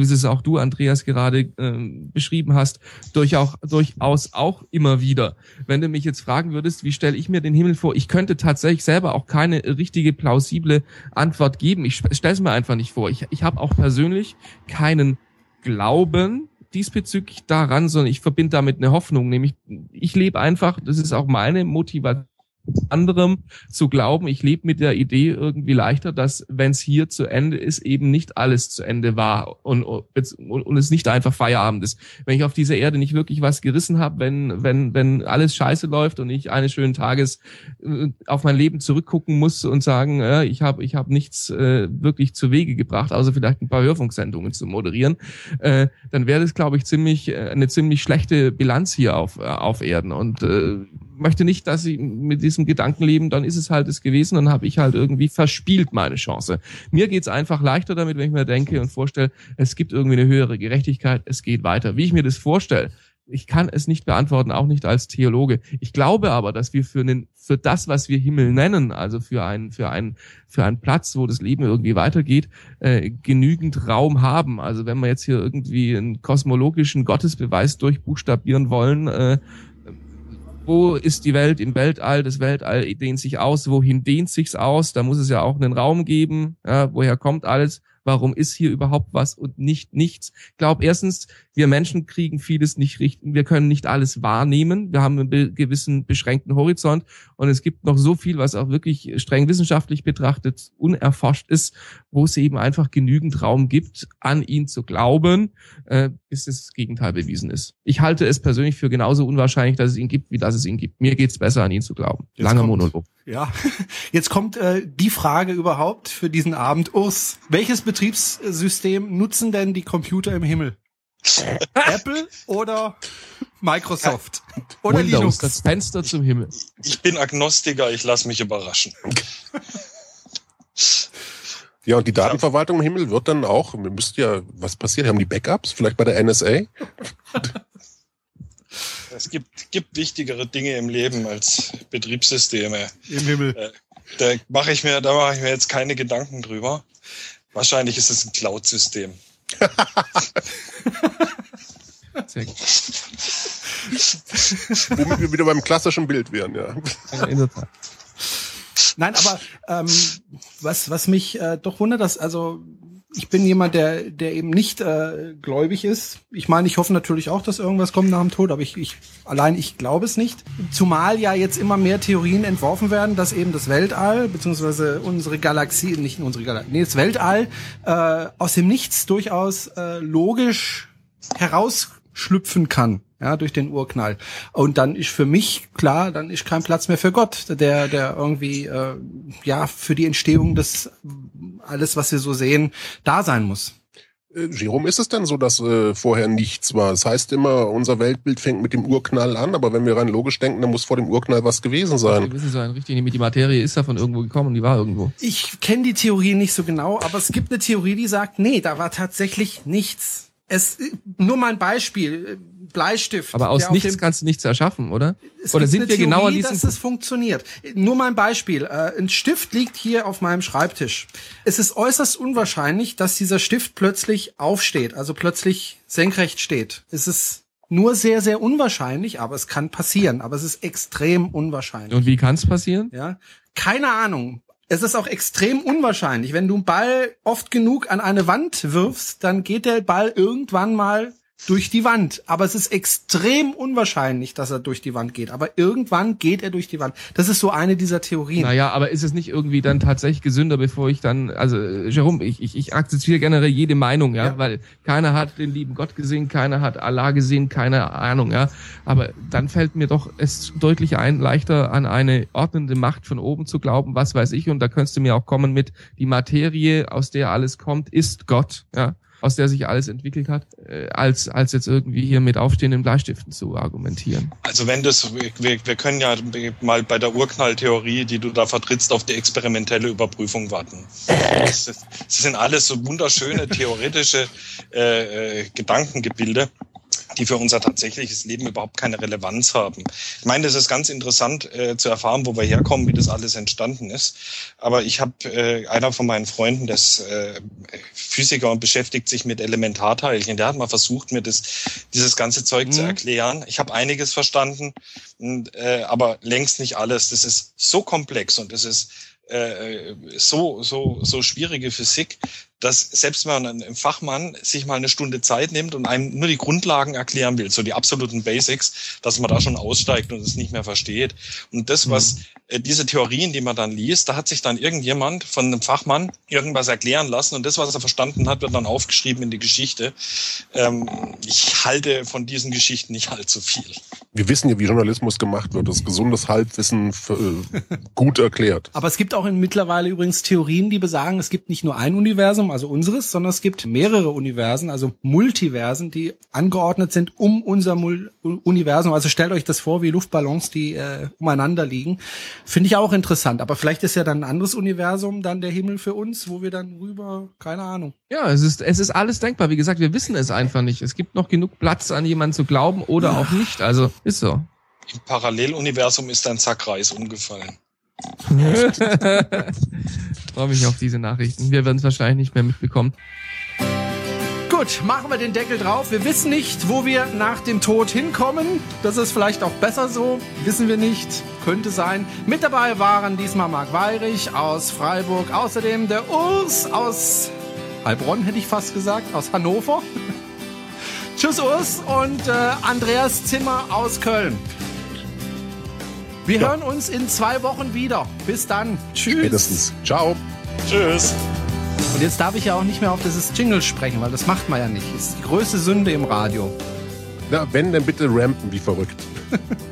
es auch du, Andreas, gerade beschrieben hast, durchaus auch immer wieder. Wenn du mich jetzt fragen würdest, wie stelle ich mir den Himmel vor, ich könnte tatsächlich selber auch keine richtige, plausible Antwort geben. Ich stelle es mir einfach nicht vor. Ich habe auch persönlich keinen Glauben diesbezüglich daran, sondern ich verbinde damit eine Hoffnung, nämlich ich lebe einfach, das ist auch meine Motivation, anderem zu glauben, ich lebe mit der Idee irgendwie leichter, dass wenn es hier zu Ende ist, eben nicht alles zu Ende war und es nicht einfach Feierabend ist. Wenn ich auf dieser Erde nicht wirklich was gerissen habe, wenn alles scheiße läuft und ich eines schönen Tages auf mein Leben zurückgucken muss und sagen, ich hab nichts wirklich zu Wege gebracht, außer vielleicht ein paar Hörfunksendungen zu moderieren, dann wäre das, glaube ich, eine ziemlich schlechte Bilanz hier auf Erden und möchte nicht, dass sie mit diesem Gedanken leben, dann ist es halt es gewesen, dann habe ich halt irgendwie verspielt meine Chance. Mir geht's einfach leichter damit, wenn ich mir denke und vorstelle, es gibt irgendwie eine höhere Gerechtigkeit, es geht weiter. Wie ich mir das vorstelle, ich kann es nicht beantworten, auch nicht als Theologe. Ich glaube aber, dass wir für das, was wir Himmel nennen, also für einen Platz, wo das Leben irgendwie weitergeht, genügend Raum haben. Also wenn wir jetzt hier irgendwie einen kosmologischen Gottesbeweis durchbuchstabieren wollen, wo ist die Welt im Weltall? Das Weltall dehnt sich aus. Wohin dehnt sich's aus? Da muss es ja auch einen Raum geben. Ja, woher kommt alles? Warum ist hier überhaupt was und nicht nichts? Ich glaube, erstens, wir Menschen kriegen vieles nicht richtig. Wir können nicht alles wahrnehmen. Wir haben einen gewissen beschränkten Horizont und es gibt noch so viel, was auch wirklich streng wissenschaftlich betrachtet unerforscht ist, wo es eben einfach genügend Raum gibt, an ihn zu glauben, bis das Gegenteil bewiesen ist. Ich halte es persönlich für genauso unwahrscheinlich, dass es ihn gibt, wie dass es ihn gibt. Mir geht's besser, an ihn zu glauben. Langer Monolog. Ja, jetzt kommt die Frage überhaupt für diesen Abend. Urs, welches Betriebssystem nutzen denn die Computer im Himmel? Apple oder Microsoft? Oder Windows, Linux? das Fenster zum Himmel. Ich bin Agnostiker, ich lasse mich überraschen. Ja, und die Datenverwaltung im Himmel wird dann auch, was passiert? Haben die Backups? Vielleicht bei der NSA? Es gibt wichtigere Dinge im Leben als Betriebssysteme. Im Himmel. Da mache ich mir jetzt keine Gedanken drüber. Wahrscheinlich ist es ein Cloud-System. Sehr gut. Womit wir wieder beim klassischen Bild wären, ja. In der Tat. Nein, aber was mich doch wundert, also ich bin jemand, der eben nicht gläubig ist. Ich meine, ich hoffe natürlich auch, dass irgendwas kommt nach dem Tod, aber ich glaube es nicht. Zumal ja jetzt immer mehr Theorien entworfen werden, dass eben das Weltall, beziehungsweise unsere Galaxie, das Weltall aus dem Nichts durchaus logisch herausschlüpfen kann. Ja, durch den Urknall. Und dann ist für mich klar, dann ist kein Platz mehr für Gott, der irgendwie, für die Entstehung des, alles, was wir so sehen, da sein muss. Jerome, ist es denn so, dass vorher nichts war? Das heißt immer, unser Weltbild fängt mit dem Urknall an, aber wenn wir rein logisch denken, dann muss vor dem Urknall was gewesen sein. Richtig, nämlich die Materie ist da von irgendwo gekommen, die war irgendwo. Ich kenne die Theorie nicht so genau, aber es gibt eine Theorie, die sagt, nee, da war tatsächlich nichts. Nur mal ein Beispiel, Bleistift. Aber aus nichts kannst du nichts erschaffen, oder? Oder sind wir Theorie, genau an diesem dass es funktioniert. Nur mal ein Beispiel. Ein Stift liegt hier auf meinem Schreibtisch. Es ist äußerst unwahrscheinlich, dass dieser Stift plötzlich aufsteht, also plötzlich senkrecht steht. Es ist nur sehr, sehr unwahrscheinlich, aber es kann passieren. Aber es ist extrem unwahrscheinlich. Und wie kann es passieren? Ja, keine Ahnung. Es ist auch extrem unwahrscheinlich. Wenn du einen Ball oft genug an eine Wand wirfst, dann geht der Ball irgendwann mal durch die Wand. Aber es ist extrem unwahrscheinlich, dass er durch die Wand geht. Aber irgendwann geht er durch die Wand. Das ist so eine dieser Theorien. Naja, aber ist es nicht irgendwie dann tatsächlich gesünder, bevor ich dann, also Jerome, ich akzeptiere generell jede Meinung, ja, weil keiner hat den lieben Gott gesehen, keiner hat Allah gesehen, keine Ahnung, ja. Aber dann fällt mir doch es deutlich leichter an eine ordnende Macht von oben zu glauben, was weiß ich. Und da könntest du mir auch kommen mit, die Materie, aus der alles kommt, ist Gott, ja, aus der sich alles entwickelt hat, als jetzt irgendwie hier mit aufstehenden Bleistiften zu argumentieren. Also wir können ja mal bei der Urknalltheorie, die du da vertrittst, auf die experimentelle Überprüfung warten. Das sind alles so wunderschöne theoretische Gedankengebilde, die für unser tatsächliches Leben überhaupt keine Relevanz haben. Ich meine, das ist ganz interessant zu erfahren, wo wir herkommen, wie das alles entstanden ist. Aber ich habe einer von meinen Freunden, der ist Physiker und beschäftigt sich mit Elementarteilchen. Der hat mal versucht, mir dieses ganze Zeug zu erklären. Ich habe einiges verstanden, aber längst nicht alles. Das ist so komplex und das ist so schwierige Physik, dass selbst wenn man ein Fachmann sich mal eine Stunde Zeit nimmt und einem nur die Grundlagen erklären will, so die absoluten Basics, dass man da schon aussteigt und es nicht mehr versteht. Und das, was diese Theorien, die man dann liest, da hat sich dann irgendjemand von einem Fachmann irgendwas erklären lassen und das, was er verstanden hat, wird dann aufgeschrieben in die Geschichte. Ich halte von diesen Geschichten nicht allzu viel. Wir wissen ja, wie Journalismus gemacht wird. Das ist gesundes Halbwissen gut erklärt. Aber es gibt auch mittlerweile übrigens Theorien, die besagen, es gibt nicht nur ein Universum, also unseres, sondern es gibt mehrere Universen, also Multiversen, die angeordnet sind um unser Universum. Also stellt euch das vor wie Luftballons, die umeinander liegen. Finde ich auch interessant. Aber vielleicht ist ja dann ein anderes Universum dann der Himmel für uns, wo wir dann rüber, keine Ahnung. Ja, es ist alles denkbar. Wie gesagt, wir wissen es einfach nicht. Es gibt noch genug Platz, an jemanden zu glauben oder auch nicht. Also ist so. Im Paralleluniversum ist ein Sack Reis umgefallen. Freue mich auf diese Nachrichten. Wir werden es wahrscheinlich nicht mehr mitbekommen. Gut, machen wir den Deckel drauf. Wir wissen nicht, wo wir nach dem Tod hinkommen. Das ist vielleicht auch besser so. Wissen wir nicht. Könnte sein. Mit dabei waren diesmal Marc Weyrich aus Freiburg. Außerdem der Urs aus Heilbronn, hätte ich fast gesagt, aus Hannover. Tschüss Urs und Andreas Zimmer aus Köln. Wir hören uns in 2 Wochen wieder. Bis dann. Tschüss. Spätestens. Ciao. Tschüss. Und jetzt darf ich ja auch nicht mehr auf dieses Jingle sprechen, weil das macht man ja nicht. Das ist die größte Sünde im Radio. Na, wenn, dann bitte rampen wie verrückt.